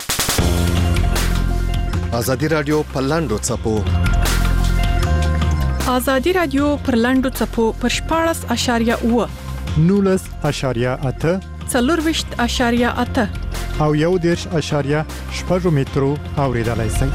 ازادي رادیو پر لاندو چپو ازادي رادیو پر لاندو چپو پر 14.8 19.8 24.8 او 1.6 مترو اوریدلای شئ.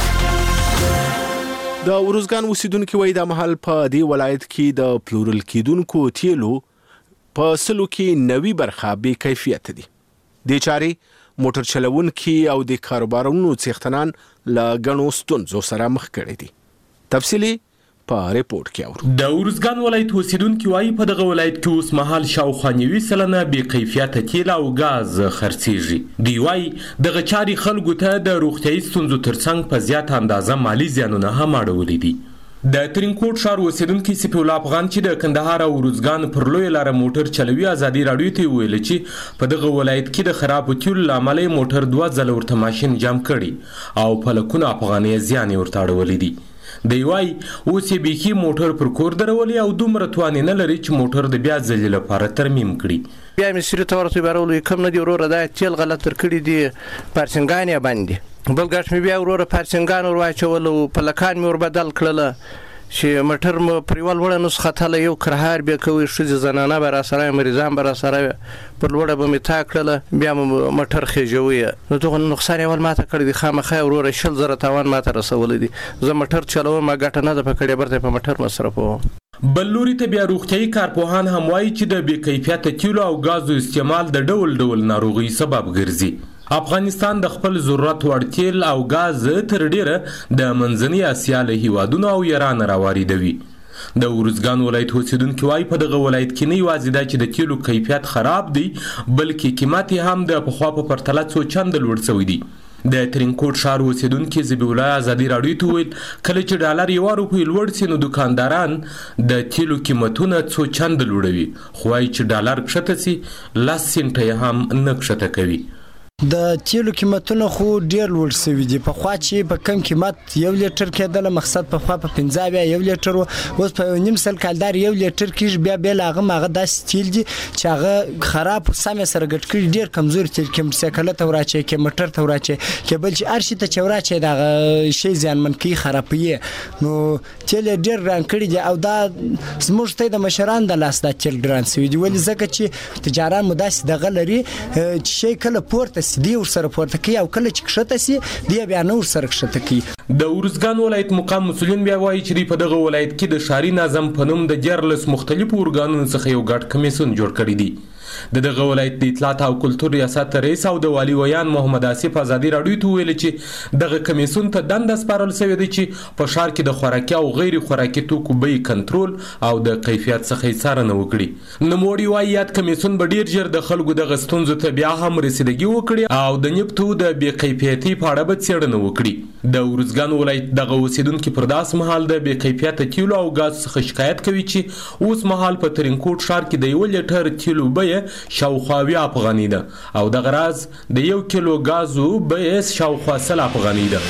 د ورزګان اوسیدونکو وایي د محل په دې ولایت کې د پلورل کیدونکو تیلو په سلو کې نوي برخه به کیفیت دي. د چاري موټر چلوونکي او د کاروبارونو څښتنان لا غنو ستونزو سره مخ کړي دي. تفصیلی په ریپورت کې اورو. د ورزګان ولایت اوسیدونکو وایي په دغه ولایت کې اوس مهال شاوخوا 90% به کیفیت تیل او غاز خرڅيږي. دی وایي دغه چاري خلکو ته د روغتيایي ستونزو ترڅنګ په زیات اندازه مالی زیانونه هم اړولې دي. د ترینکوټ ښار اوسیدونکو سپی الله افغان چې د کندهار او ورزګان پر لوی لار موټر چلوي ازادي راډیو ته ویل چې په دغه ولایت کې د خراب تیلو لامل موټر 2 ځله ورته ماشين جام کړي او په لکونو افغاني زیان ورته اړولې دي. دی وای اوس یې بيخي موټر پر کور درولي او دومره توان نه لري چې موټر د بیا ځل لپاره ترمیم کړي. بیا مې سری تورته بارولې کم نه دی وروره دا تیل غلط تر کړی دی پارسنګانې باندې بل ګټ مې بیا وروره پارسنګان ور واچول او په لکان مې ور بدل کړل چې موټر مو پریوال وړه نسخه تله یو کرهار به کوي شوزي زنانه بر سره مریضان بر سره پر وړه به می تا کړل بیا موټر خېجوي نو دغه نقصان ول ماته کړی دی خامخا وروره شل زره تاوان ماته رسول دي زه موټر چلوم ما ګټه نه د پکړې برته په موټر مصرفو. بلوري ته بیا روغتيایي کارپوهان هم وایي چې د بې کیفیت تیلو او غازو استعمال د ډول ناروغي سبب ګرځي. افغانستان د خپل ضرورت وړ تیل او غاز تر ډیره د منځنۍ اسیا له هیوادونو او ایران راواردوي. د ورزګان ولایت اوسیدونکو وايي په دغه ولایت کې نه یوازې دا چې د تیلو کیفیت خراب دی بلکې قیمت هم د پخوا په پرتله څو چنده لوړ شوی دی. د ترینکوټ ښار اوسیدونکو زبی الله ازادي راډیو ته ویل کله چې ډالر یو روپۍ لوړ شي نو دکانداران د تیلو قیمتونه څو چنده لوړوي خو وايي چې ډالر کښته سي 10 سنټه هم نه کښته کوي. د تیلو قیمتونه خو ډیر لوړ شوي دي په خوا چې په کم قیمت 1 لیټر کېدل مقصد په خوا په 15 بیا 1 لیټر اوس په نیم سل کالدار 1 لیټر کې بیا هغه داس تیل دي چې هغه خراب سمې سره ګټ کړي ډیر کمزور تیل کې مسکله ته وراچي کې موټر ته وراچي کې بل چې ارشي ته چوراچي دا شی ځانمن کې خرابوي نو تیل ډیر ران کړي دي او دا زموږ ته د مشران د لاس د تیل ګران سوي دي ولې ځکه چې تجاران مداس دغه لري چې شی کله پورته دی ور سره پورته کوي او کله چې کښته سي دی بیا نور سره کښته کوي. د ورزګان ولایت مقام مسولین بیا وایي چې په دغه ولایت کې د شاري نظم په نوم د جرلس مختلفو ارګانونو څخه یو ګډ کمیسیون جوړ کړی دی. دغه ولایت د اطلاعات او کلتور ریاست رئیس او د والی ویان محمد آصف ازادي راډیو ته ویل چې دغه کمیسیون ته دنده سپارل شوې ده چې په ښار کې د خوراکي او غیر خوراکي توکو بیې کنټرول او د کیفیت څخه څارنه وکړي. نوموړي وایي یاد کمیسیون به ډیر ژر د خلکو د غستونزو ته بیا هم رسیدګي وکړي او د نفتو د بې کیفیتي په اړه به څېړنه وکړي. د ورزګان ولایت دغه اوسیدونکو پر داس مهال د بې کیفیت تیلو او غاز څخه شکایت کوي چې اوس مهال په ترینکوټ ښار کې د 1 لیټر تیلو بیه شاوخوا 20 افغانۍ ده او د غراز د 1 کیلو غازو بیه شاوخوا 100 افغانۍ ده.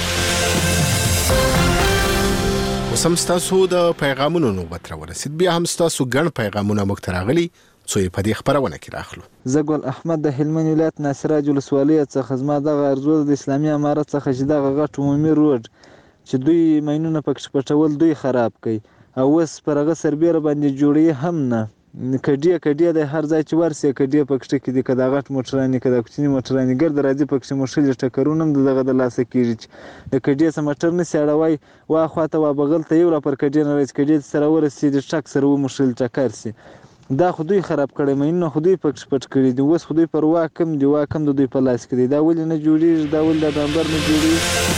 وسم تاسو د پیغامونو نوبت راورسید بیا هم تاسو ګڼ پیغامونه مخ تراغلي څو په دې خبرونه کې راخلو. زګل احمد د هلمند ولایت ناصراج ولسوالۍ څخه زما د ارزو د اسلامي امارت څخه چې د غټ عمومي روډ چې دوی ماينونه پکښ پټول دوی خراب کړي او وس پرغه سربېره باندې جوړي هم نه کډیا د هر ځای چې ورسې کډیا پکښ کې د کدا غټ موټرانی کدا کوچنی موټرانی ګرد راځي پکښ مشل ټکرونه دغه د لاسه کیږي د کډیا سم موټر نه سیړوي وا خواته وا بغل ته یو را پر کډیا نه راځي کډیا سره ورسې د ټک سره و مشل ټکر سي دا خودی خراب کړي مینه خودی پکښ پټ کړي دی وس خودی پر واکم دی واکم د دوی په لاس کې دی دا ولې نه جوړي دا ولې د نمبر نه جوړي.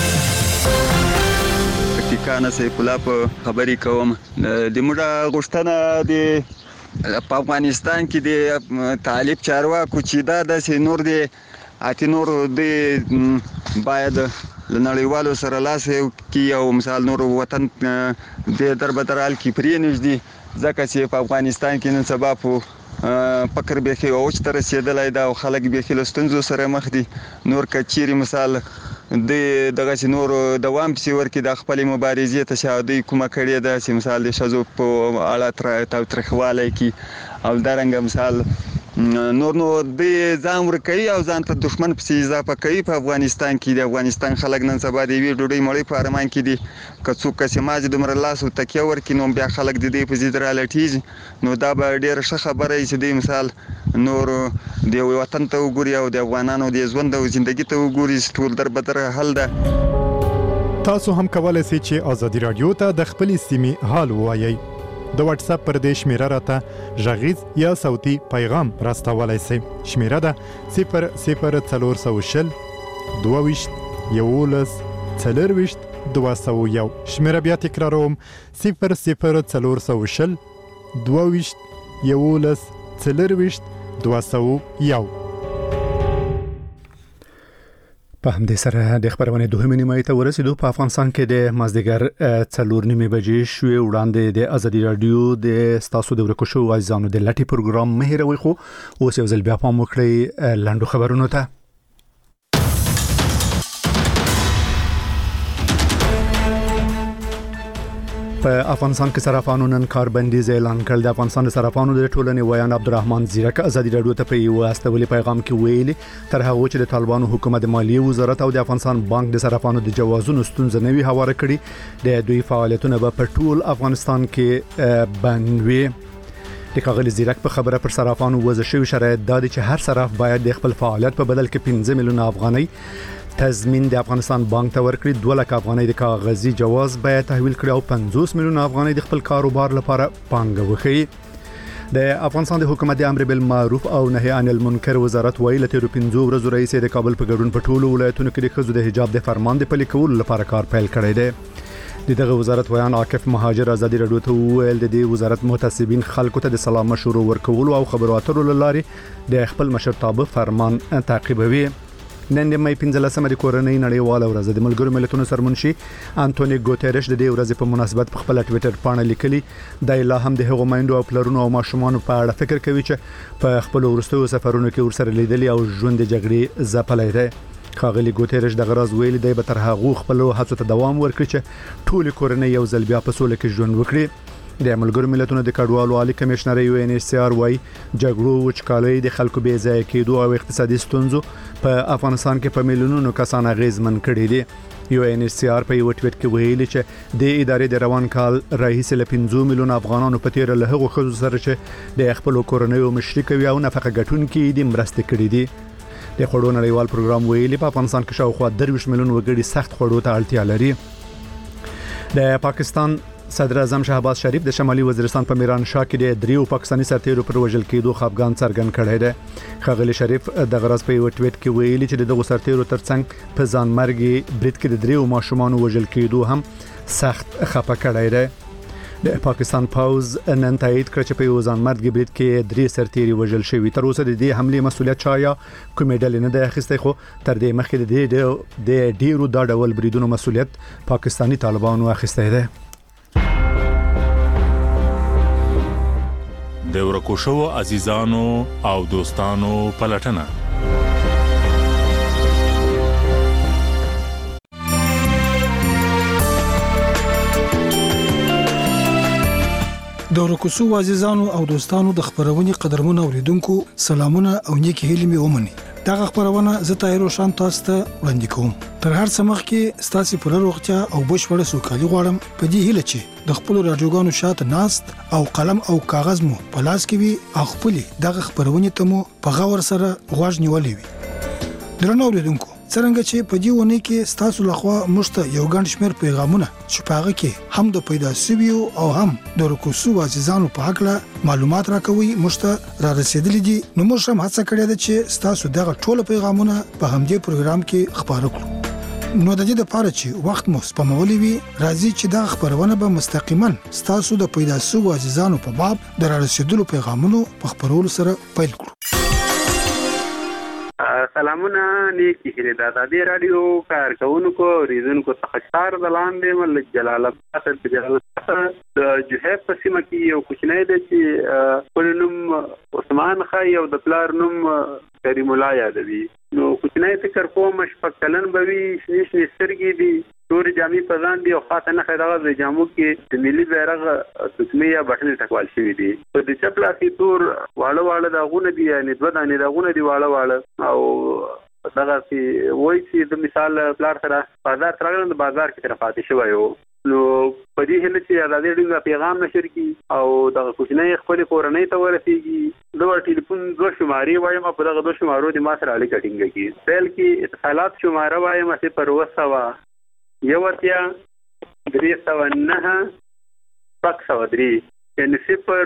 کانه سیف الله په خبرې کوم د موږ غوښتنه دی په افغانستان کې د طالب چارواکو چې دا د نور دی اته نور دی باید لنړیوالو سره لاس کې او مثال نور وطن د دربدرال کې پرې نږدې ځکه چې په افغانستان کې نن سبا په فکر به کې اوچ تر رسیدلای دا خلک به کې لستونزو سره مخ دي نور کچيري مثال دغه نور دوام چې ورکې د خپل مبارزې ته شاهدي کومه کړې ده چې مثال د شذو په اړه تر ترخواله کې او درنګ مثال نور نو د ځان ورکوي او ځان ته دښمن پسې اضافه کوي. په افغانستان کې د افغانستان خلک نن سبا د یوې ډوډۍ مړۍ په ارمان کې دي. که څوک قسماج دومره لاس او تکیه ورکړي نو بیا خلک د دې په ضد رالټېږي. نو دا به ډېره ښه خبره وي چې دوی مثال نور د یو وطن ته وګوري او د افغانانو د ژوند او زندګي ته وګوري چې ټول در بدر حل ده. تاسو هم کولای شئ چې ازادي رادیو ته د خپلې سیمې حال ووایئ. د واتس اپ پر دې شمیره راته غږیز یا صوتي پیغام راستولای شئ. شمیره ده 00420 22 11 40 201. شمیره بیا تکراروم 00420 22 11 40 201. په همدې سره د خبرونه دوهمه نیمه ته ورسېدو. په افغانستان کې د مازدیګر 4:30 بجې شوې. وړاندې د ازادي رادیو د ستاسو د ورکو شو عزیزانو د لټي پروګرام مهیروي. خو اوس یو ځل بیا پام وکړئ لاندو خبرونو ته. په افغانستان کې صرافانو نن کاربندیز اعلان کړ. د افغانستان د صرافانو د ټولنې ویان عبدالرحمن زیرک ازادي رادیو ته په یو استولي پیغام کې ویلي تر هغه چې د طالبانو حکومت مالیه وزارت او د افغانستان بانک د صرافانو د جوازونو ستونزه نوي هواره کړي د دوی فعالیتونه په ټول افغانستان کې بند وي. د کاغلی زیرک په خبره پر صرافانو وضع شوی شرایط دا چې هر صراف باید د خپل فعالیت په بدل کې 15 میلیون افغانۍ تضمین د افغانستان بانک ته ورکړي. 2 لک افغانۍ د کاغذي جواز باید تحویل کړي او 50 میلیون افغانۍ د خپل کاروبار لپاره پانګه وکړي. د افغانستان د حکومت د امر بالمعروف او نهي عن المنکر وزارت ویلي تیر 15 ورځې رئیس د کابل په ګډون په ټولو ولایتونو کې د خزو د حجاب د فرمان د پلي کولو لپاره کار پیل کړی دی. دغه وزارت ویان عاکف مهاجر ازادي رادیو ته ویل د دې وزارت متعصبین خلکو ته د سلام مشورو ورکولو او خبرو اترو لارې د خپل مشرتابه فرمان تعقیبوي. نن د مې 15مه د کورنۍ نړیواله ورځ د ملګرو ملتونو سرمنشي انټونی ګوتيرش د دې ورځې په مناسبت په خپل ټوئیټر باندې لیکلي د لا هم د هغو مایندو او پلرونو او ماشومان په اړه فکر کوي چې په خپل ورستیو سفرونو کې ورسره لیدلي او ژوند د جګړې ځپلې ده. خاغلی ګوتيرش د غراز ویلي دی به تر هغه خپل هڅو ته دوام ورکړي چې ټول کورنۍ یو ځل بیا په سوله کې ژوند وکړي. د ملګرو ملتونو د کډوالو عالی کمشنر UNHCR وايي جګړو وچکالۍ د خلکو بې ځای کېدو او اقتصادي ستونزو په افغانستان کې په میلیونونو کسان اغیزمن کړي دي. UNHCR په یو ټویټ کې ویلي چې د ادارې د روان کال رئیس له 15 میلیون افغانانو په تیر له هغو خزو سره چې د خپل کورنۍ مشرک وي او نفقه ګټونکي دي مرسته کړې دي. د خوړو نړیوال پروګرام ویلي په افغانستان کې شاوخوا 23 میلیون وګړي سخت خوړو ته اړتیا لري. د پاکستان صدر اعظم شهباز شریف د شمالي وزیرستان په میران شاه کې د دریو پاکستاني سرتیرو پر وژل کېدو خفګان څرګند کړی دی. خاغلی شریف د غرض په یو ټویټ کې ویلي چې دغه سرتیرو ترڅنګ په ځان مرګي برید کې د دریو ماشومان وژل کېدو هم سخت خفه کړی دی. د پاکستان پوز نن تایید کړ چې په یو ځان مرګي برید کې 3 سرتیري وژل شوي. تر اوسه د دې حمله مسولیت چا یا کومې ډلې نه ده اخیسته، خو تر دې مخکې د ډیرو دا ډول بریدونو مسولیت پاکستاني طالبانو اخیسته ده. د ورکو شو عزیزانو او دوستانو پلټنه. د ورکو شو عزیزانو او دوستانو د خبرونې قدرمنو اوریدونکو سلامونه او نیکی هیلې مې ومني. دغه خبرونه زه طاهر شان تاسو ته وړاندې کوم. تر هر څه مخکې ستاسو پر روغتیا او بشپړ سوکالي غواړم په دې هیله چې د خپل رادیوګانو شاته ناست او قلم او کاغذ مو په لاس کې وي او خپل دغه خبرونه ته مو په غور سره غوږ نیولې وي. درنو اوریدونکو څنګه چې په دې ونه کې ستاسو لخوا مشته یو ګڼ شمېر پیغامونه چې په هغه کې هم د پیدا سویو او هم د رکوسو عزیزانو په اړه معلومات راکوي مشته را رسیدلې دي، نو موږ هم هڅه کړې ده چې ستاسو دغه ټول پیغامونه په همدې پروګرام کې خبرو کړو. نو د دې لپاره چې وخت مو سپمولې وي راځي چې دا خبرونه به مستقیما ستاسو د پیدا سویو عزیزانو په باب د را رسیدلو پیغامونو په خبرولو سره پیل کړو. سلامونه نیکی هیله د ازادي رادیو کارکونکو ریزونکو څخه چار د لاندې ملک جلال آباد د جوهب په سیمه کې یو کوچنی دی چې خپل نوم عثمان خای او د پلار نوم کریم الله یادوي. نو کوچنی فکر کوم شپږ کلن به وي، شنې سترګې دي، تور جامې په ځان دي او خاصه نه خدغه د جامو کې د ملي بیرغ تسمه یا بټن ټکوال شوی دي په دې چپلا کې تور واړه د غونه دي یعنی دوه دانې د غونه دي واړه او دغه چې وایي چې د مثال پلار سره بازار ترغل د بازار کې طرفاتې شوی یو نو په دې هله چې ازادي ډینګه پیغام نشر کی او د کوچنۍ خپل کورنۍ ته ورسیږي دوه ټلیفون دوه شمارې وایم په دغه دوه شمارو د ما سره اړیکه ټینګه کی فعل کې اتصالات شماره وایم چې پر وسوا یوتیا 309 603 یعنی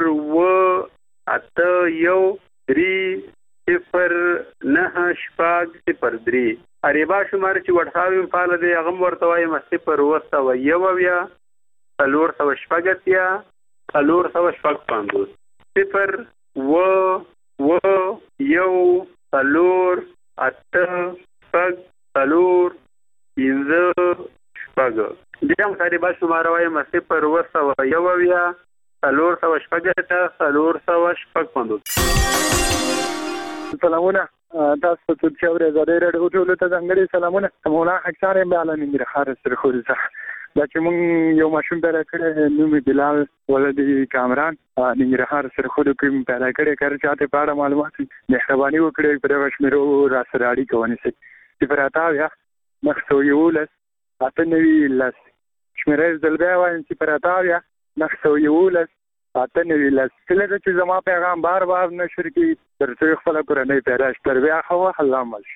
0813090 اریبا شمار چې وټساپ فعال دی هغه ورته وایم 0 سلور سو شپږتیا سلور سو شپږ پاندوس 0 یو سلور اته شپږ سلور پنځه شپږ بیا هم اریبا شمار وایم 0 سو یو سلور سو شپږتیا سلور سو شپږ پاندوس. سلامونه تاسو ته چې ازادي راډیو ټول ته څنګه سلامونه مولا حسین بیان ننګرهار سره خورځه دا چې مونږ یو ماشوم پیدا کړی نوم بلال ولدي کامران ننګرهار سره خورو کوم پیدا کړی کار چاته پاړه معلومات مهرباني وکړئ پر وښمرو را سره اړیکه ونیسئ چې پراتاویا مخسو یولس اته نوی لس شمیرې زلبیا وایم چې پراتاویا مخسو یولس اته نوی لس کله چې زما پیغام بار نشر کی ترڅو خپل کورنۍ پیداش تر بیا خو الله مل.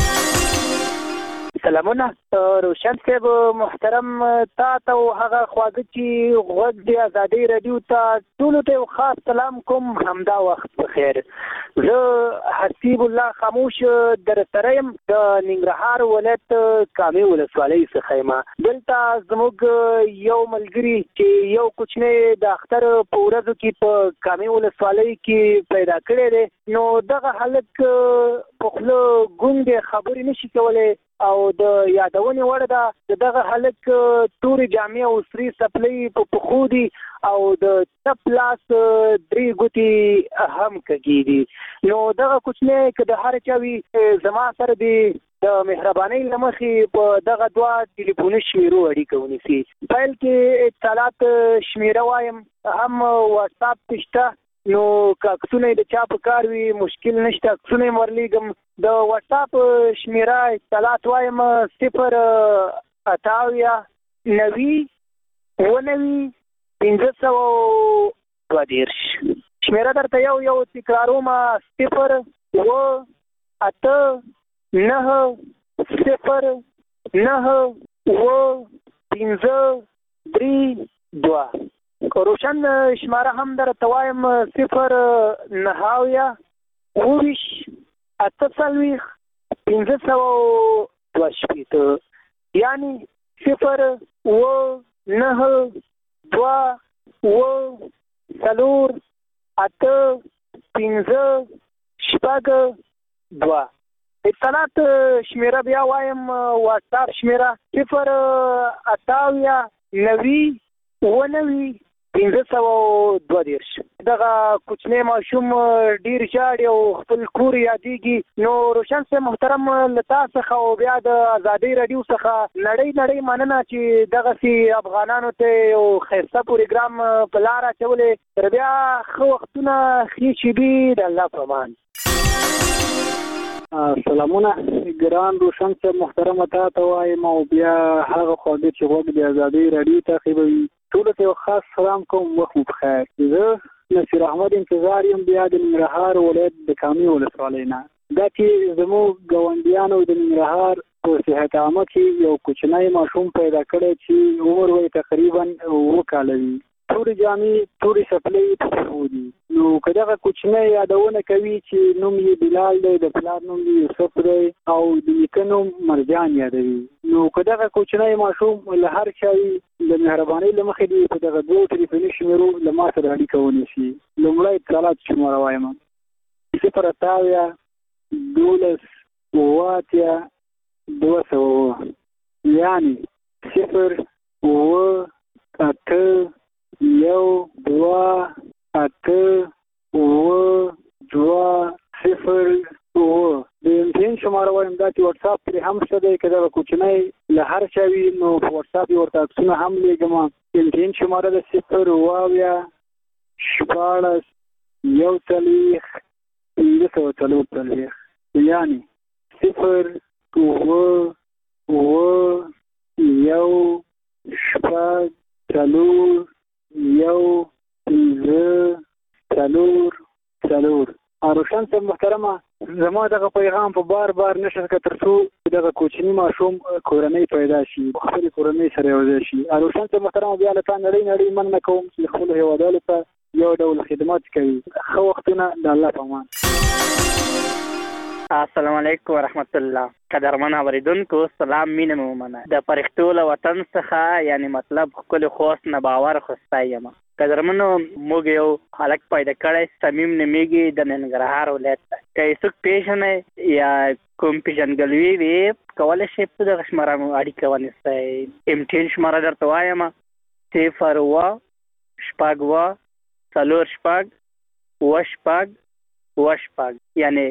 سلامونه روشن صاحب محترم تا ته هغه خواږه چې غوږ دی ازادي رادیو ته ټول ته خاص سلام کوم همدا وخت بخیر. زه حسیب الله خاموش در سریم د ننګرهار ولایت کامې ولسوالۍ څخه یم. دلته زموږ یو ملګری چې یو کوچنی د اختر په ورځو کې په کامې ولسوالۍ کې پیدا کړی دی نو دغه هلک په خوله ګونګې خبرې نشي کولی او د یادونې وړ ده دغه هلک تورې جامې او سرې څپلۍ په پښو دي او د چپ لاس درې ګوتې هم کږې دي نو دغه کوچنی که د هر چا وي زما سره دی د مهربانۍ له مخې په دغه دوه ټلیفوني شمیرو اړیکه ونیسي. پیل کې اتصالات شمیره وایم هم واتساپ کې شته نو که عکسونه د چا په کار وي مشکل نشته عکسونه یې ورلیږم. د واتساپ شمیره اتصالات وایم 0 شمیره درته یو تکراروم 0 روشن شماره هم درته وایم 0 یعنی 0 اتصالات شمیره بیا وایم واتساپ شمیره 0 دغه کوچنی ماشوم ډیر ژاړي او خپل کور یادېږي نو روشن صاحب محترم له تا څخه او بیا د ازادۍ راډیو څخه نړۍ مننه چې دغسې افغانانو ته یو ښایسته پروګرام په لاره اچولې تر بیا ښه وختونه ښې شېبې د الله په امان. سلامونه ګران روشن صاحب محترم تا ته وایم او بیا هغه خواږه چې غوږ د ازادۍ راډیو تعقیبوي ټولو ته یو خاص سلام کوم وخت مو بخیر. زه نصیر احمد انتظار یم بیا د ننګرهار ولایت د کامې ولسوالۍ نه. دا چې زموږ ګاونډیانو د ننګرهار په صحت عامه کې یو کوچنی ماشوم پیدا کړی چې عمر وی تقریبا 7 کاله وي تورې جامې تورې څپلۍ په پښو دي نو که دغه کوچنی یادونه کوي چې نوم یې بلال دی د پلار نوم یې یوسف دی او د نیکه نوم مرجان یادوي نو که دغه کوچنی ماشوم له هر چا د مهربانۍ له مخې دی په دغه دوو ټلیفوني شمیرو له ما سره اړیکه ونیسي. لومړی اتصالات شماره وایم 0 یعنی 0 یو دوه اته اوه دوه صفر اوه د امتحان شماره وایم دا چې واتساپ پرې هم شته دی که دغه کوچنی له هر چا وي نو په واتساپ یې ورته عکسونه هم لېږم. ټلیفون شماره ده 0 یعنې 0 روشن صاحب محترمه، زما دغه پیغام په بار نشر که تر څو دغه کوچني ماشوم کورنۍ پیدا شي، خپل کورنۍ سره یوځای شي. روشن صاحب محترمه، بیا له تا نړۍ مننه کوم چې خپلو هېوادوالو ته یو ډول خدمات کوي. ښه وختونه، د الله په امان. السلام علیکم ورحمت الله. قدرمن اوریدونکو، سلام، مینه مو ومنه. د پرښتو له وطن څخه یعنی مطلب ښکلي خوست نه باور خوستی یم. قدرمنو، موږ یو هلک پیدا کړی، صمیم نومیږي، د ننګرهار ولایت ته. که یې څوک پیژنئ یا کوم پیژندګلوي وي، کولی شئ په دغه شماره مو اړیکه ونیسئ. MTN شماره درته وایم 0 یعنی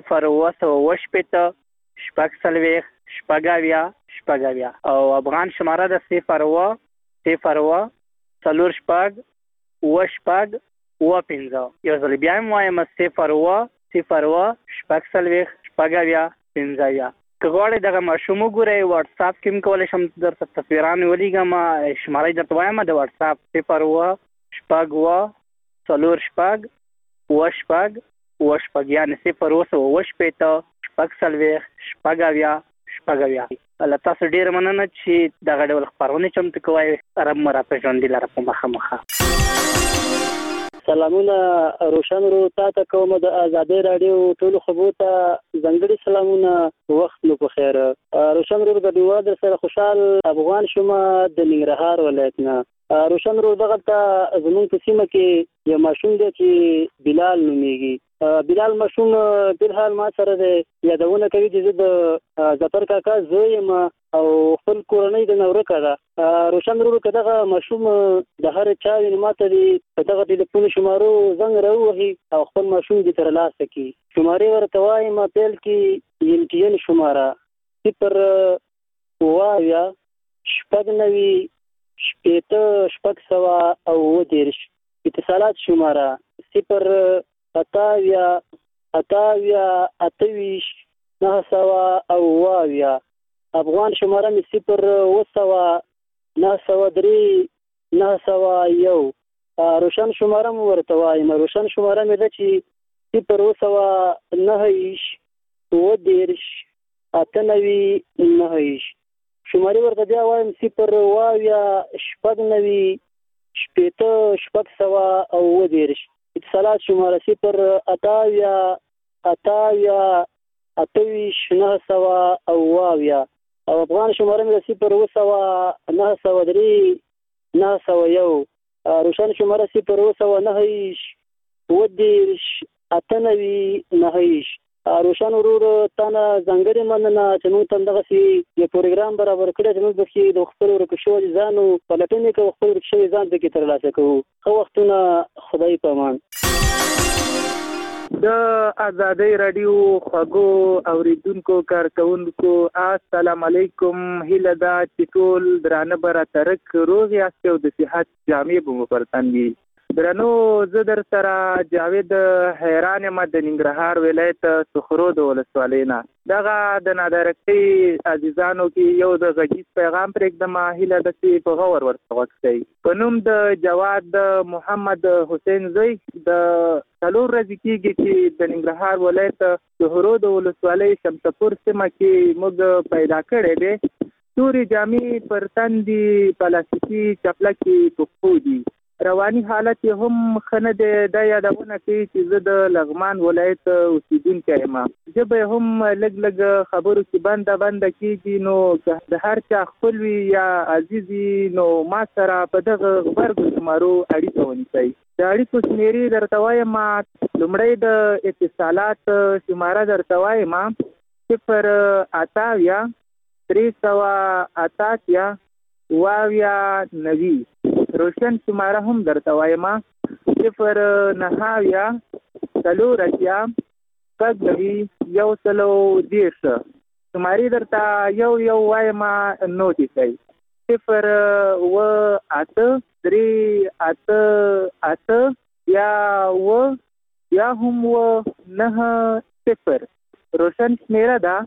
0 او افغان شماره ده 0 یو ځل بیا هم وایم 0 که غواړئ دغه ماشوم وګورئ، واتساپ کې هم کولی شم درته تصویران ولیږم. شماره یې درته وایم د واتساپ 0 یعنې 0 له تاسو ډېره مننه چې دغه ډول خپرونې چمتو کوئ. رب مو راپېژندي لره په مخه. سلامونه روشن ورو تا ته کوم. د آزادۍ راډیو ټولو خبرو ته ځانګړي سلامونه. وخت مو په خیر. روشن ورو د ډیوه در سره خوشحال افغان شوم د ننګرهار ولایت نه. روشن ورو دغه ته زمونږ په سیمه کې یو ماشوم دی چې بلال نومیږي. بلال ماشوم بلحال ما سره دی یادونه کوي چې زه د ظفر کاکا زوی یم او خپل کورنۍ د نورکه ده. روشن ورو که دغه ماشوم د هر چا وي نو ماته دې په دغه ټلیفون شمارو زنګ راووهي او خپل ماشوم دې ترلاسه کړي. شمارې ورته وایم پیل کې MTN شماره 0 اتصالات شماره 0 افغان شماره می 0 روشن شماره مو ورته وایم. روشن شماره می ده چې 0 شماره ورته بیا وایم 0 اتصالات شماره 0 او افغان شماره می 0 روشن شماره 0 روشن ورور تانه ځانګړې مننه چې موږ ته دغسې یو پروګرام برابر کړی چې موږ پکې د خپلو ورک شوي ځانو پلټنې کوو، خپل ورک شوي ځان پکې ترلاسه کوو. ښه وختونه، خدای په امان. د آزادۍ راډیو خوږو اوریدونکو کارکوونکو السلام علیکم. هیله ده چې ټول درانه به راترک روغ یاست او د صحت جامې به مو پر تن وي. درنو، زه در سره جاوید حیران یم د ننګرهار ولایت سخرود ولسوالۍ نه. دغه د نادرکتۍ عزیزانو کې یو د غږیز پیغام پرېږدم. هیله ده چې په غور ورته غوږ شئ. په نوم د جواد محمد حسین زوی د 4 ورځې کېږي چې د ننګرهار ولایت سخرود ولسوالۍ شمسپور سیمه کې موږ پیدا کړی دی. تورې جامې پر تن دي، پلاستیکي چپلکې په پښو دي. رواني حالت یې هم ښه نه دی. دا یادونه کوي چې زه د لغمان ولایت اوسېدونکی یم. ژبه یې هم لږ خبرو کې بنده کېږي. نو که د هر چا خپل وي یا عزیز وي نو ما سره په دغه غبرګو شمارو اړیکه ونیسئ. د اړیکو شمېرې درته وایم. لومړی د اتصالات شماره درته وایم 0 روشن شماره هم درته وایم 0 0 شمارې درته یو وایم نو دي کوي 0-8-3-8 یا هم 9-0 روشن شمیره ده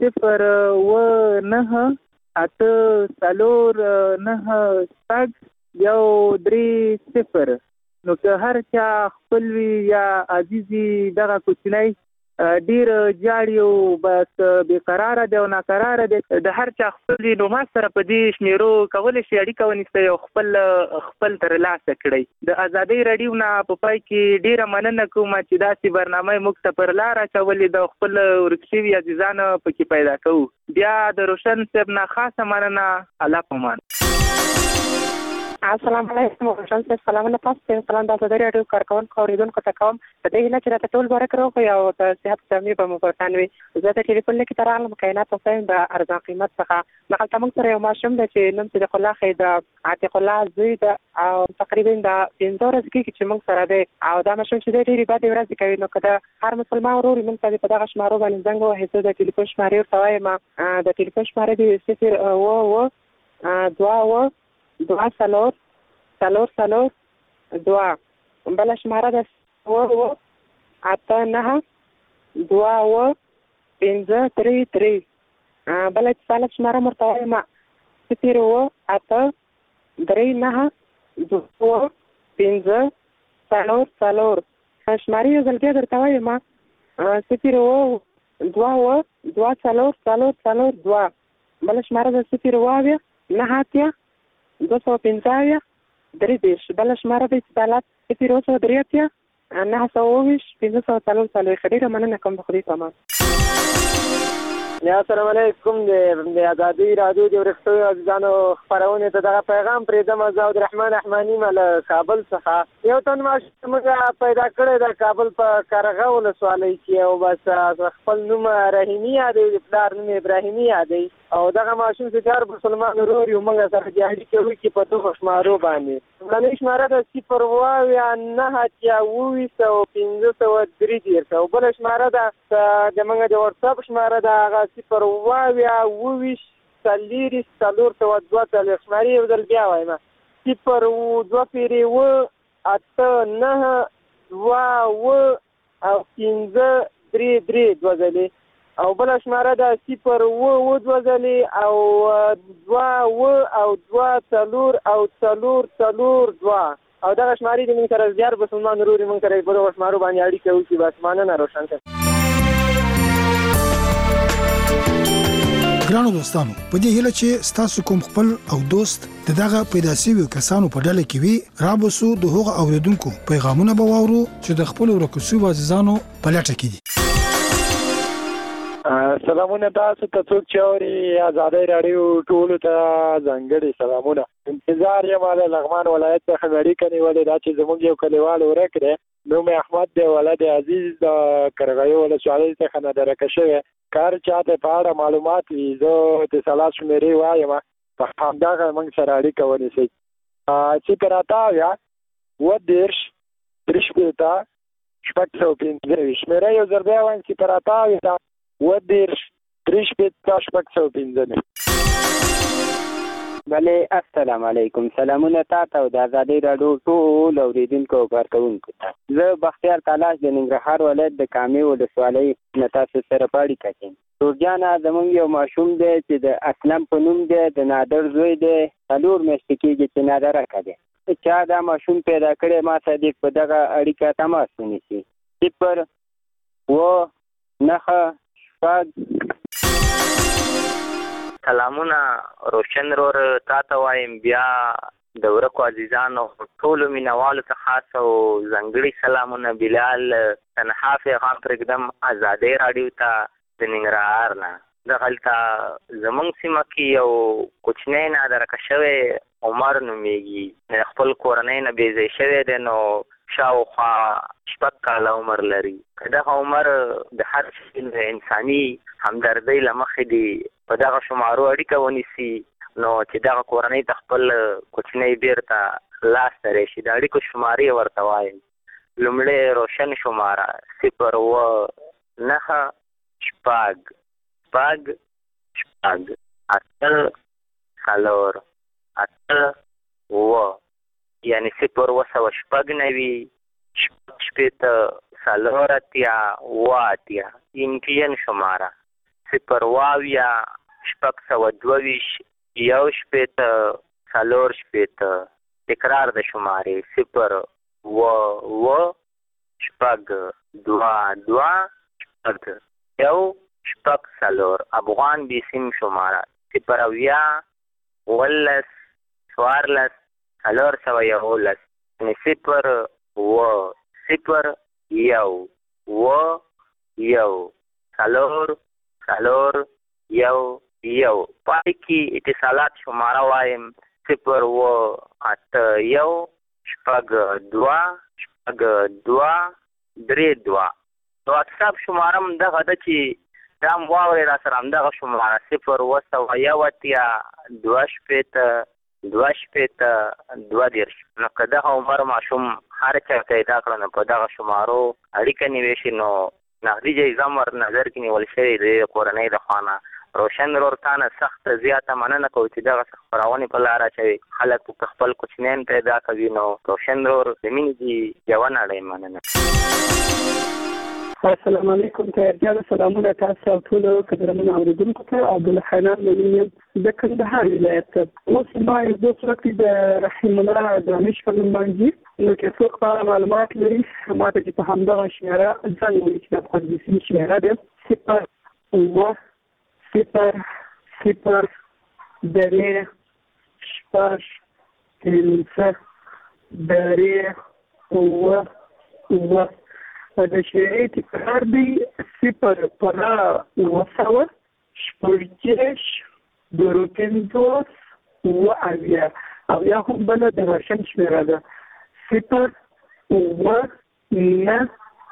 0-9-8-4-9-3-0 نو که هر چا خپل وي یا عزیزي دغه کوچنی ډیر جاړي او بس بیقراره دی او ناقراره دی د هر چا خپل نو ما سره په دې شمیرو کولی شي اړیکه ونیسئ او خپل ترلاسه کړئ د ازادۍ راډیو نه په پای کې ډیره مننه کوم چې داسې برنامه موږ ته پر لاره اچولې د خپل ورک شوي عزیزانو پکې پیدا کوو بیا د روشن صاحب نه خاصه مننه الله پامان السلام علیکم روشن صاحب سلامونه تاسو ته سلام د ازادۍ راډیو کارکونکو اوریدونکو ته کوم په دې هیله چې راته ټول برک راغی او د صحت جامع به مو پرتان وي زه د ټلیفون لیک تر عالم کائنات حسین د ارزان قیمت څخه دغلته موږ سره یو ماشوم دی چې نوم صدیق الله خې د عتیق الله زوی د او تقریبا د 15 ورځې کې چې موږ سره دی او دا ماشوم چې ډېری بدې ورځې کوي نو که د هر مسلمان ورور موږ ته په دغه شمارو باندې زنګ ووهي زه د ټلیفون شمارې ورته وایم د ټلیفون شمارې دی 0-2-2 بله شماره ده 0-8-9-2-5-3 بله اتصالات شماره مرته وایم 0-8-3-9-2-5-4 شمارې یو ځل بیا درته وایم 0-2-2-4-4-2 بله شماره ده 0-9-250 بله شماره د اتصالات 0-9-5-5 ډېره مننه کوم د خدای په امان السلام علیکم د ازادۍ راډیو د ورښتو عزیزانو خپرونې ته دغه پیغام پرېږدم زه عبدالرحمن رحماني له کابل څخه یو تن ماشوم موږ پیدا کړی د کابل په کارغه ولسوالۍ کې او بس خپل نوم رحیمي یادوي د پلار نوم ابراهیمي یادوي او دغه ماشوم چې هر مسلمان ورور یو موږ سره د اړیکې وکړي په دغه شمارو باندې لومړنۍ شماره ده 0-9-5-3 او بله شماره ده د موږ د واتساپ شماره ده هغه 0-9-5-4-2 شمارې یو ځل بیا وایم 0-2-2-5-3 دوه ځلې او بله شماره ده 0-2-2 او 2-2 او دغه شمارې د موږ سره زیار مسلمان ورور موږ سره په دغه شمارو باندې اړیکه وکړي بس مننه روشن صاحب ګرانو دوستانو په دې هیله چې تاسو کوم خپل او دوست دغه پیدا شوی کسانو په ډله کې وي رابسو د هغه اوریدونکو پیغامونه به واورو چې د خپل ورکوسو عزیزانو په لټه کې دي سلامونه تاسو ته څوک چې اوري ازادۍ راډیو ټولو ته ځانګړي سلامونه انتظار یم د لغمان ولایت څخه اړیکه نیولې دا چې زموږ یو کلیوال ورک دی نوم احمد دی ولد عزیز د کرغیو ولسوالۍ څخه نه درکه شوی کار چاته په اړه معلومات وي زه د سلاس شمیرې وایم په همدغه موږ سره اړیکه ونیسئ چې پراته ودېرش درشپېته شپږ شمیره یو ځل بیا وایم چې پراته ودېرش درشپېته شپږ بله السلام علیکم سلامونه تاسو او د ازادۍ راډیو ټول اوریدونکو او کارکونکو ته زه بختیار تلاش د ننګرهار ولایت د کامې ولسوالۍ نه تاسو سره په اړیکه کې جورجانا زموږ یو ماشوم دی چې د اسلم په نوم دی د نادر زوی دی 4 میاشتې کېږي چې نادرکه دی چا دا ماشوم پیدا کړی ما صدیق په دغه اړیکه تماس ونیسي 0-9-5 سلامونه روشن رور تاته وایم بیا د ورکو عزیزانو ټولو مینوالو ته خاص او ځانګړي سلامونه بلال تنها پیغام پرېږدم ازادۍ راډیو ته د ننګرهار نه دغلته زموږ سیمه کې یو کوچنی نادرکه شوی عمر نومیږي خپل کورنۍ نه بېځای شوی دی نو شاوخوا 6 کاله عمر لري دغه عمر د هر انساني همدردۍ له مخې دی په دغه شمارو اړیکه ونیسي نو چې دغه کورنۍ ته خپل کوچنی بیرته لاسته راشي د اړیکو شمارې ورته وایم لومړی روشن شماره 0-9-5 شپږ اته څلور اته اووه یعنې 0.9 شپېته څلور اتیا اووه اتیا انټین شماره 0.22 شپږ 1 شپېته څلور شپېته تکرار د شمارې 0 شپږ 2 شپږ 1 شپږ څلور افغان بیسیم شماره 0 ولس څوارلس څلور سوه یولس یعنې 0 1 څلور څلور یو پای کې اتصالات شماره وایم 0 اته یو شپږ 2 شپږ 2 3 2 واتساپ شماره هم دغه ده چې دا هم واورئ را سره همدغه شماره 0 اتیا 2 شپېته 2 شپېته 2 دېرش نو که دغه عمر ماشوم هر چا پیدا کړه نو په دغه شمارو اړیکه نیوی شي نو نغدي جایزه هم ور نظر کې نیول شوې د کورنۍ د خوا نه روشن ورور تا نه سخته زیاته مننه کوو چې دغه خپرونې په لاره اچوي خلک په خپل کوچنیان پیدا کوي نو روشن ورور د مینې دي یوه نړۍ مننه. السلام علیکم تیارجان سلامونه تاسو او ټولو قدرمنو اوریدونکو ته عبدالحنان ملیم د کندهار ولایت اوس ما یو دوست وکړي د رحیم الله دانش په نوم باندې نو که څوک په اړه معلومات لري ما ته چې په همدغه شمېره ځان ووایي چې د افغانستان شمېره ده 0 درې شپږ پنځه درې اووه د شمېرې تکرار دی 0 پره 900 شپږدېرش 250 اووه اویا هم بله د روشن شمېره ده 0 9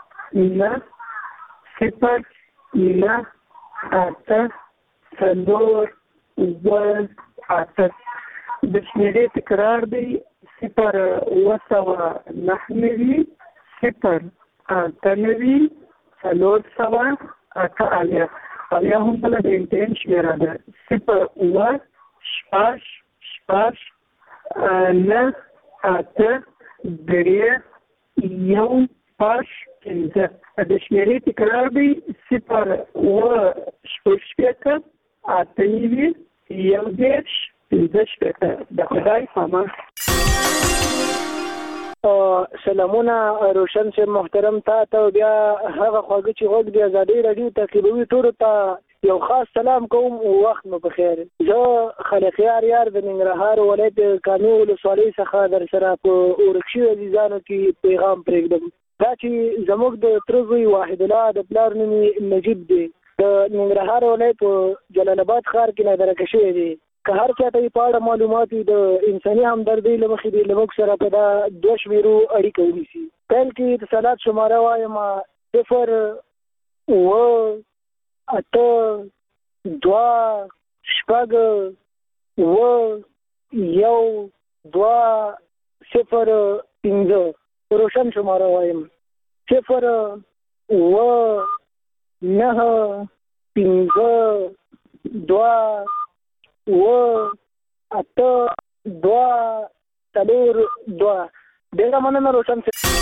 0 اته څلور اووه اته د شمېرې تکرار دی 0 0 9 څلور سوه اته اویا هم بله د انټین شمېره ده 0 شپږ 9 اته درې یو پنځه د شمېرې تکرار دی 0 شپږ اته یو دېرش پنځه شپېته د خدای پامان. سلامونه روشن صاحب محترم تا ته بیا هغه خواږه چې غوږ د ازادۍ راډیو تعقیبوي ټولو ته یو خاص سلام کوم وخت مو بخیر. زه خلقیار یار د ننګرهار ولایت کامې ولسوالۍ څخه در سره په ورک شوي عزیزانو کې پیغام پرېږدم. دا چې زموږ د تره زوی واحد الله د پلار نوم نجیب دی د ننګرهار ولایت په جلال آباد ښار کې نادرکه شوی دی. که هر چاته یې په اړه معلومات وي د انساني همدردۍ له مخې دې له موږ سره په دا دوه شمېرو اړیکه ونیسي. پیل کې اتصالات شماره وایم 0 اته 2 شپږ 1 2 0 5 روشن شماره وایم 0 9 5 2 اته 2 څلور 2 ډېره مننه روشن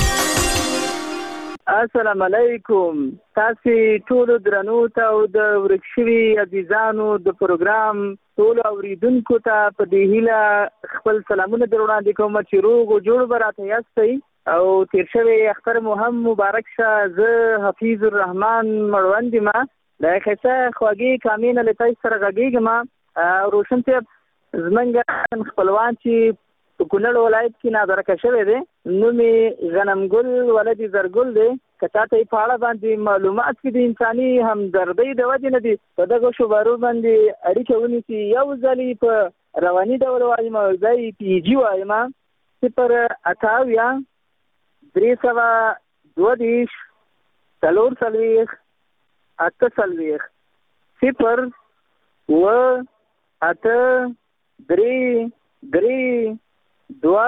صاحب. السلام علیکم تاسو ټول درنو ته او د ورک شوي عزیزانو د پروګرام ټول اوریدونکو ته په دې هیله خپل سلامونه در وړاندې کوم چې روغ او جوړ به راته یاستئ او تیر شوی اختر مو هم مبارک شه. زه حفیظ الرحمن مړوند یم د ښایسته خوږې کامې نه له تاسو سره غږېږم. روشن صاحب زمونږ خپلوان چې په کونړ ولایت کې نادرکه شوی دی نوم یې غنمګل ولد زرګل دی. که تا ته یې په اړه باندې معلومات کې د انساني همدردۍ د وجې نه دي په دغه شوبارو باندې اړیکه ونیسي. یو ځل یې په رواني ډول وایم او ځای یې پي جي وایم 0 28 3 څلور څلوېښت اته څلوېښت 0 اته درې 2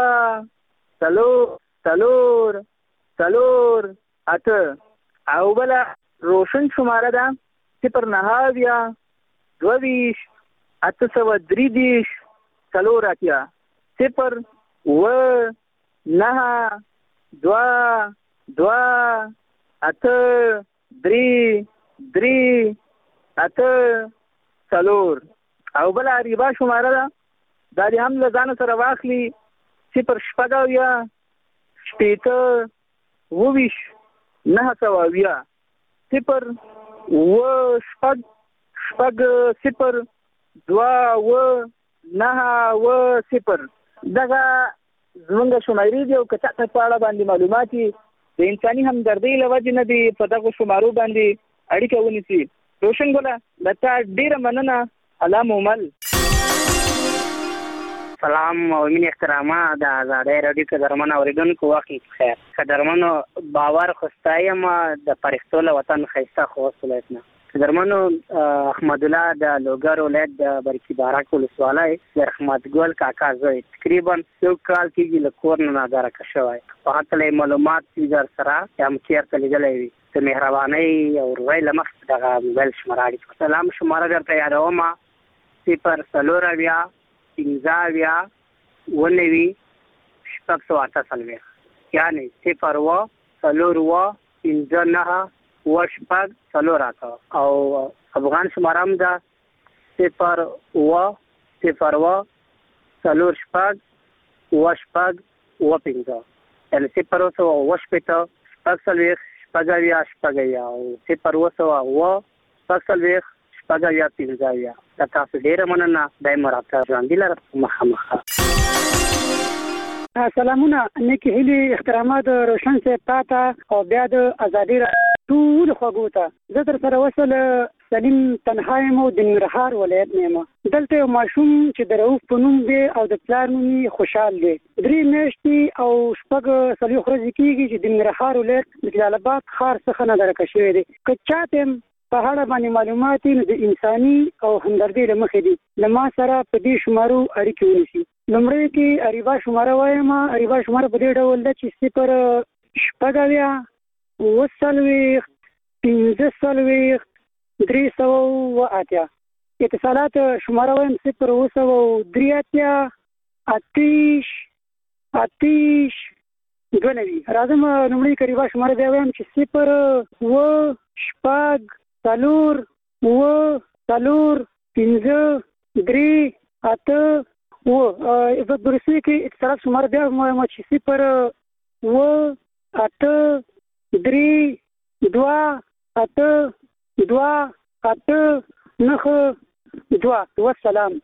څلور اته او بله روشن شماره ده 0 9 22 833 څلور اتیا 0 9 2 2 8 3 3 8 څلور او بل ریبا شماره ده دا دې هم له ځان سره واخلي 0 شپږ شپېته 22 900 0 شپږ 0 2 9 0 دغه زمونږ شمارې دي او که چاته په اړه باندې معلومات د انساني همدردۍ له وجې نه دي په دغو شمارو باندې اړیکه ونیسي. روشن ګله له تا ډېره مننه. الله مومل. سلام او مینې احترامه د آزادۍ راډیو قدرمن اورېدونکو وخت بخیر. قدرمنو باور خو ستایم د پرښتو له وطن ښایسته خوست ولایت نه. قدرمنو احمد الله د لوګر ولایت د برکي بارک ولسوالۍ د رحمت ګل کاکا زوی تقریبا یو کال کېږي له کور نه ناګاره شوی. په هکله معلومات در سره یا هم چېرته لیدلی وي د مهربانۍ او روی له مخې دغه موبایل شماره اړیکه سلام شماره درته یادوم 0 څلور اویا 15 اووه 648 یعنې 0 څلور 15 وشپږ څلور اته او افغان شماره هم ده 0 څلور شپږ وشپږ اووه پنځه یعنې 0 وشپېته شپږ څلوېښت شپږ اویا شپږ اویا او 0 اووه شپږ څلوېښت شپږ اویا پنځه اویا. د تاسو ډېره مننه. دایم راته ژوندي لره مخامخ. سلامونه نیکی هیلې احترامات روشن صاحب تا ته او بیا د ازادۍ ټول خوږو ته. زه در سره وصل سلیم تنها یم او د ننګرهار ولایت نه یم. دلته یو ماشوم چې د رؤف په نوم دی او د پلار نوم یې خوشحال دی. 3 میاشتې او شپږ څلوېښت ورځې کېږي چې د ننګرهار ولایت د جلال آباد ښار څخه نه درکه شوی دی. که چاته په اړه باندې معلومات نو د انساني او همدردۍ له مخې دي له ما سره په دې شمارو اړیکې ونیسي. لومړی کې اریبا شماره وایم. اریبا شماره په دې ډول ده چې 0 شپږ اویا 40 15 300 اتیا. اتصالات شماره وایم 0 3 اتیا 28 راځم. لومړی کې اریبا شماره بیا وایم چې 0 شپږ څلور 15 اته په برسي کې اتصالات شماره بیا وایم چې 0 اته 3 2 اته 2 اته 9 2. والسلام.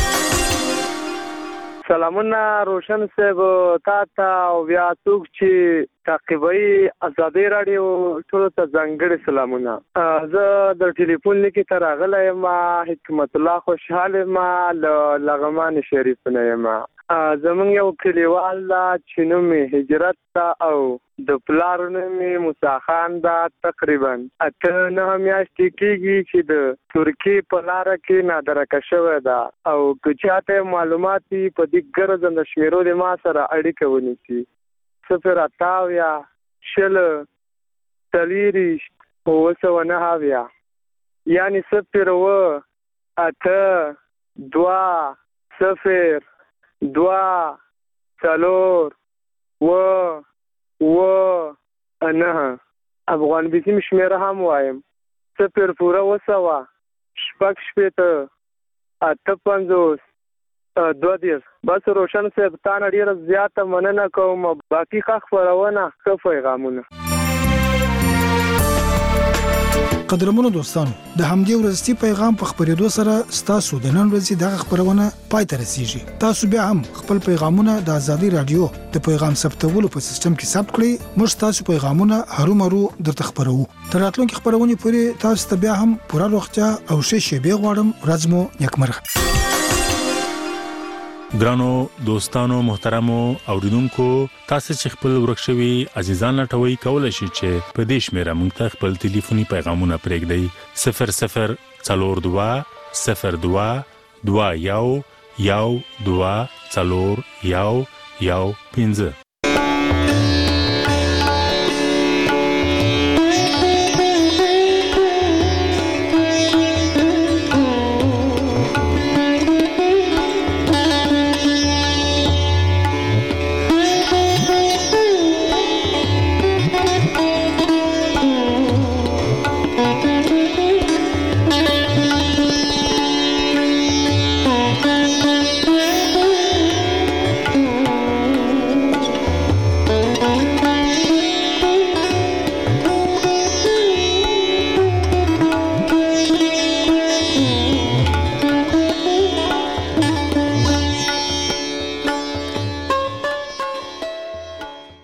سلامونه روشن صاحب تا ته او بیا څوک چې تعقیبوي ازادۍ راډیو ټولو ته ځانګړي سلامونه. زه د ټلیفون لیکې ته راغلی یم. حکمت الله خوشحال یم له لغمان شریف نه یم. زمونږ یو کلیوال ده چې نوم یې هجرت ده او د پلار نوم یې موسی خان ده. تقریبا 8-9 میاشتې کېږي چې د ترکیې په لاره کې نادرکه شوې ده او که چاته معلومات وي په دې ګرځنده د شمیرو د ما سره اړیکه ونیسي. 0 اتاویا 20 40 9 یعنې 0 8 2 0 2 څلور 9 افغان بیسیم شمیره هم وایم 0 شپږ شپېته 58 2 بس روشن صاحب تا نه ډېره زیاته مننه کوم. باقي ښه خپرونه ښه پیغامونه. قدرمنو دوستانو د همدې ورځې پیغام په خبرېدو سره ستاسو د نن ورځې دغه خبرونه پای ته رسیږي. تاسو بیا هم خپل پیغامونه د ازادي رادیو د پیغام ثبتولو په سیستم کې ثبت کړئ. موږ تاسو پیغامونه هرومرو درته خبرو. تر راتلونکي خبرونه پورې تاسو ته بیا هم پوره روغتیا او ښه شېبې غواړم. ورځ مو نیکمرغه. ګرانو دوستانو محترمو اوریدونکو تاسو چې خپل ورکشوي عزیزان لټوي کولای شئ چې په دې شمیره مونږ ته خپل ټلیفوني پیغامونه پرېږدئ 00 42 02 21 1 2 4 1 1 5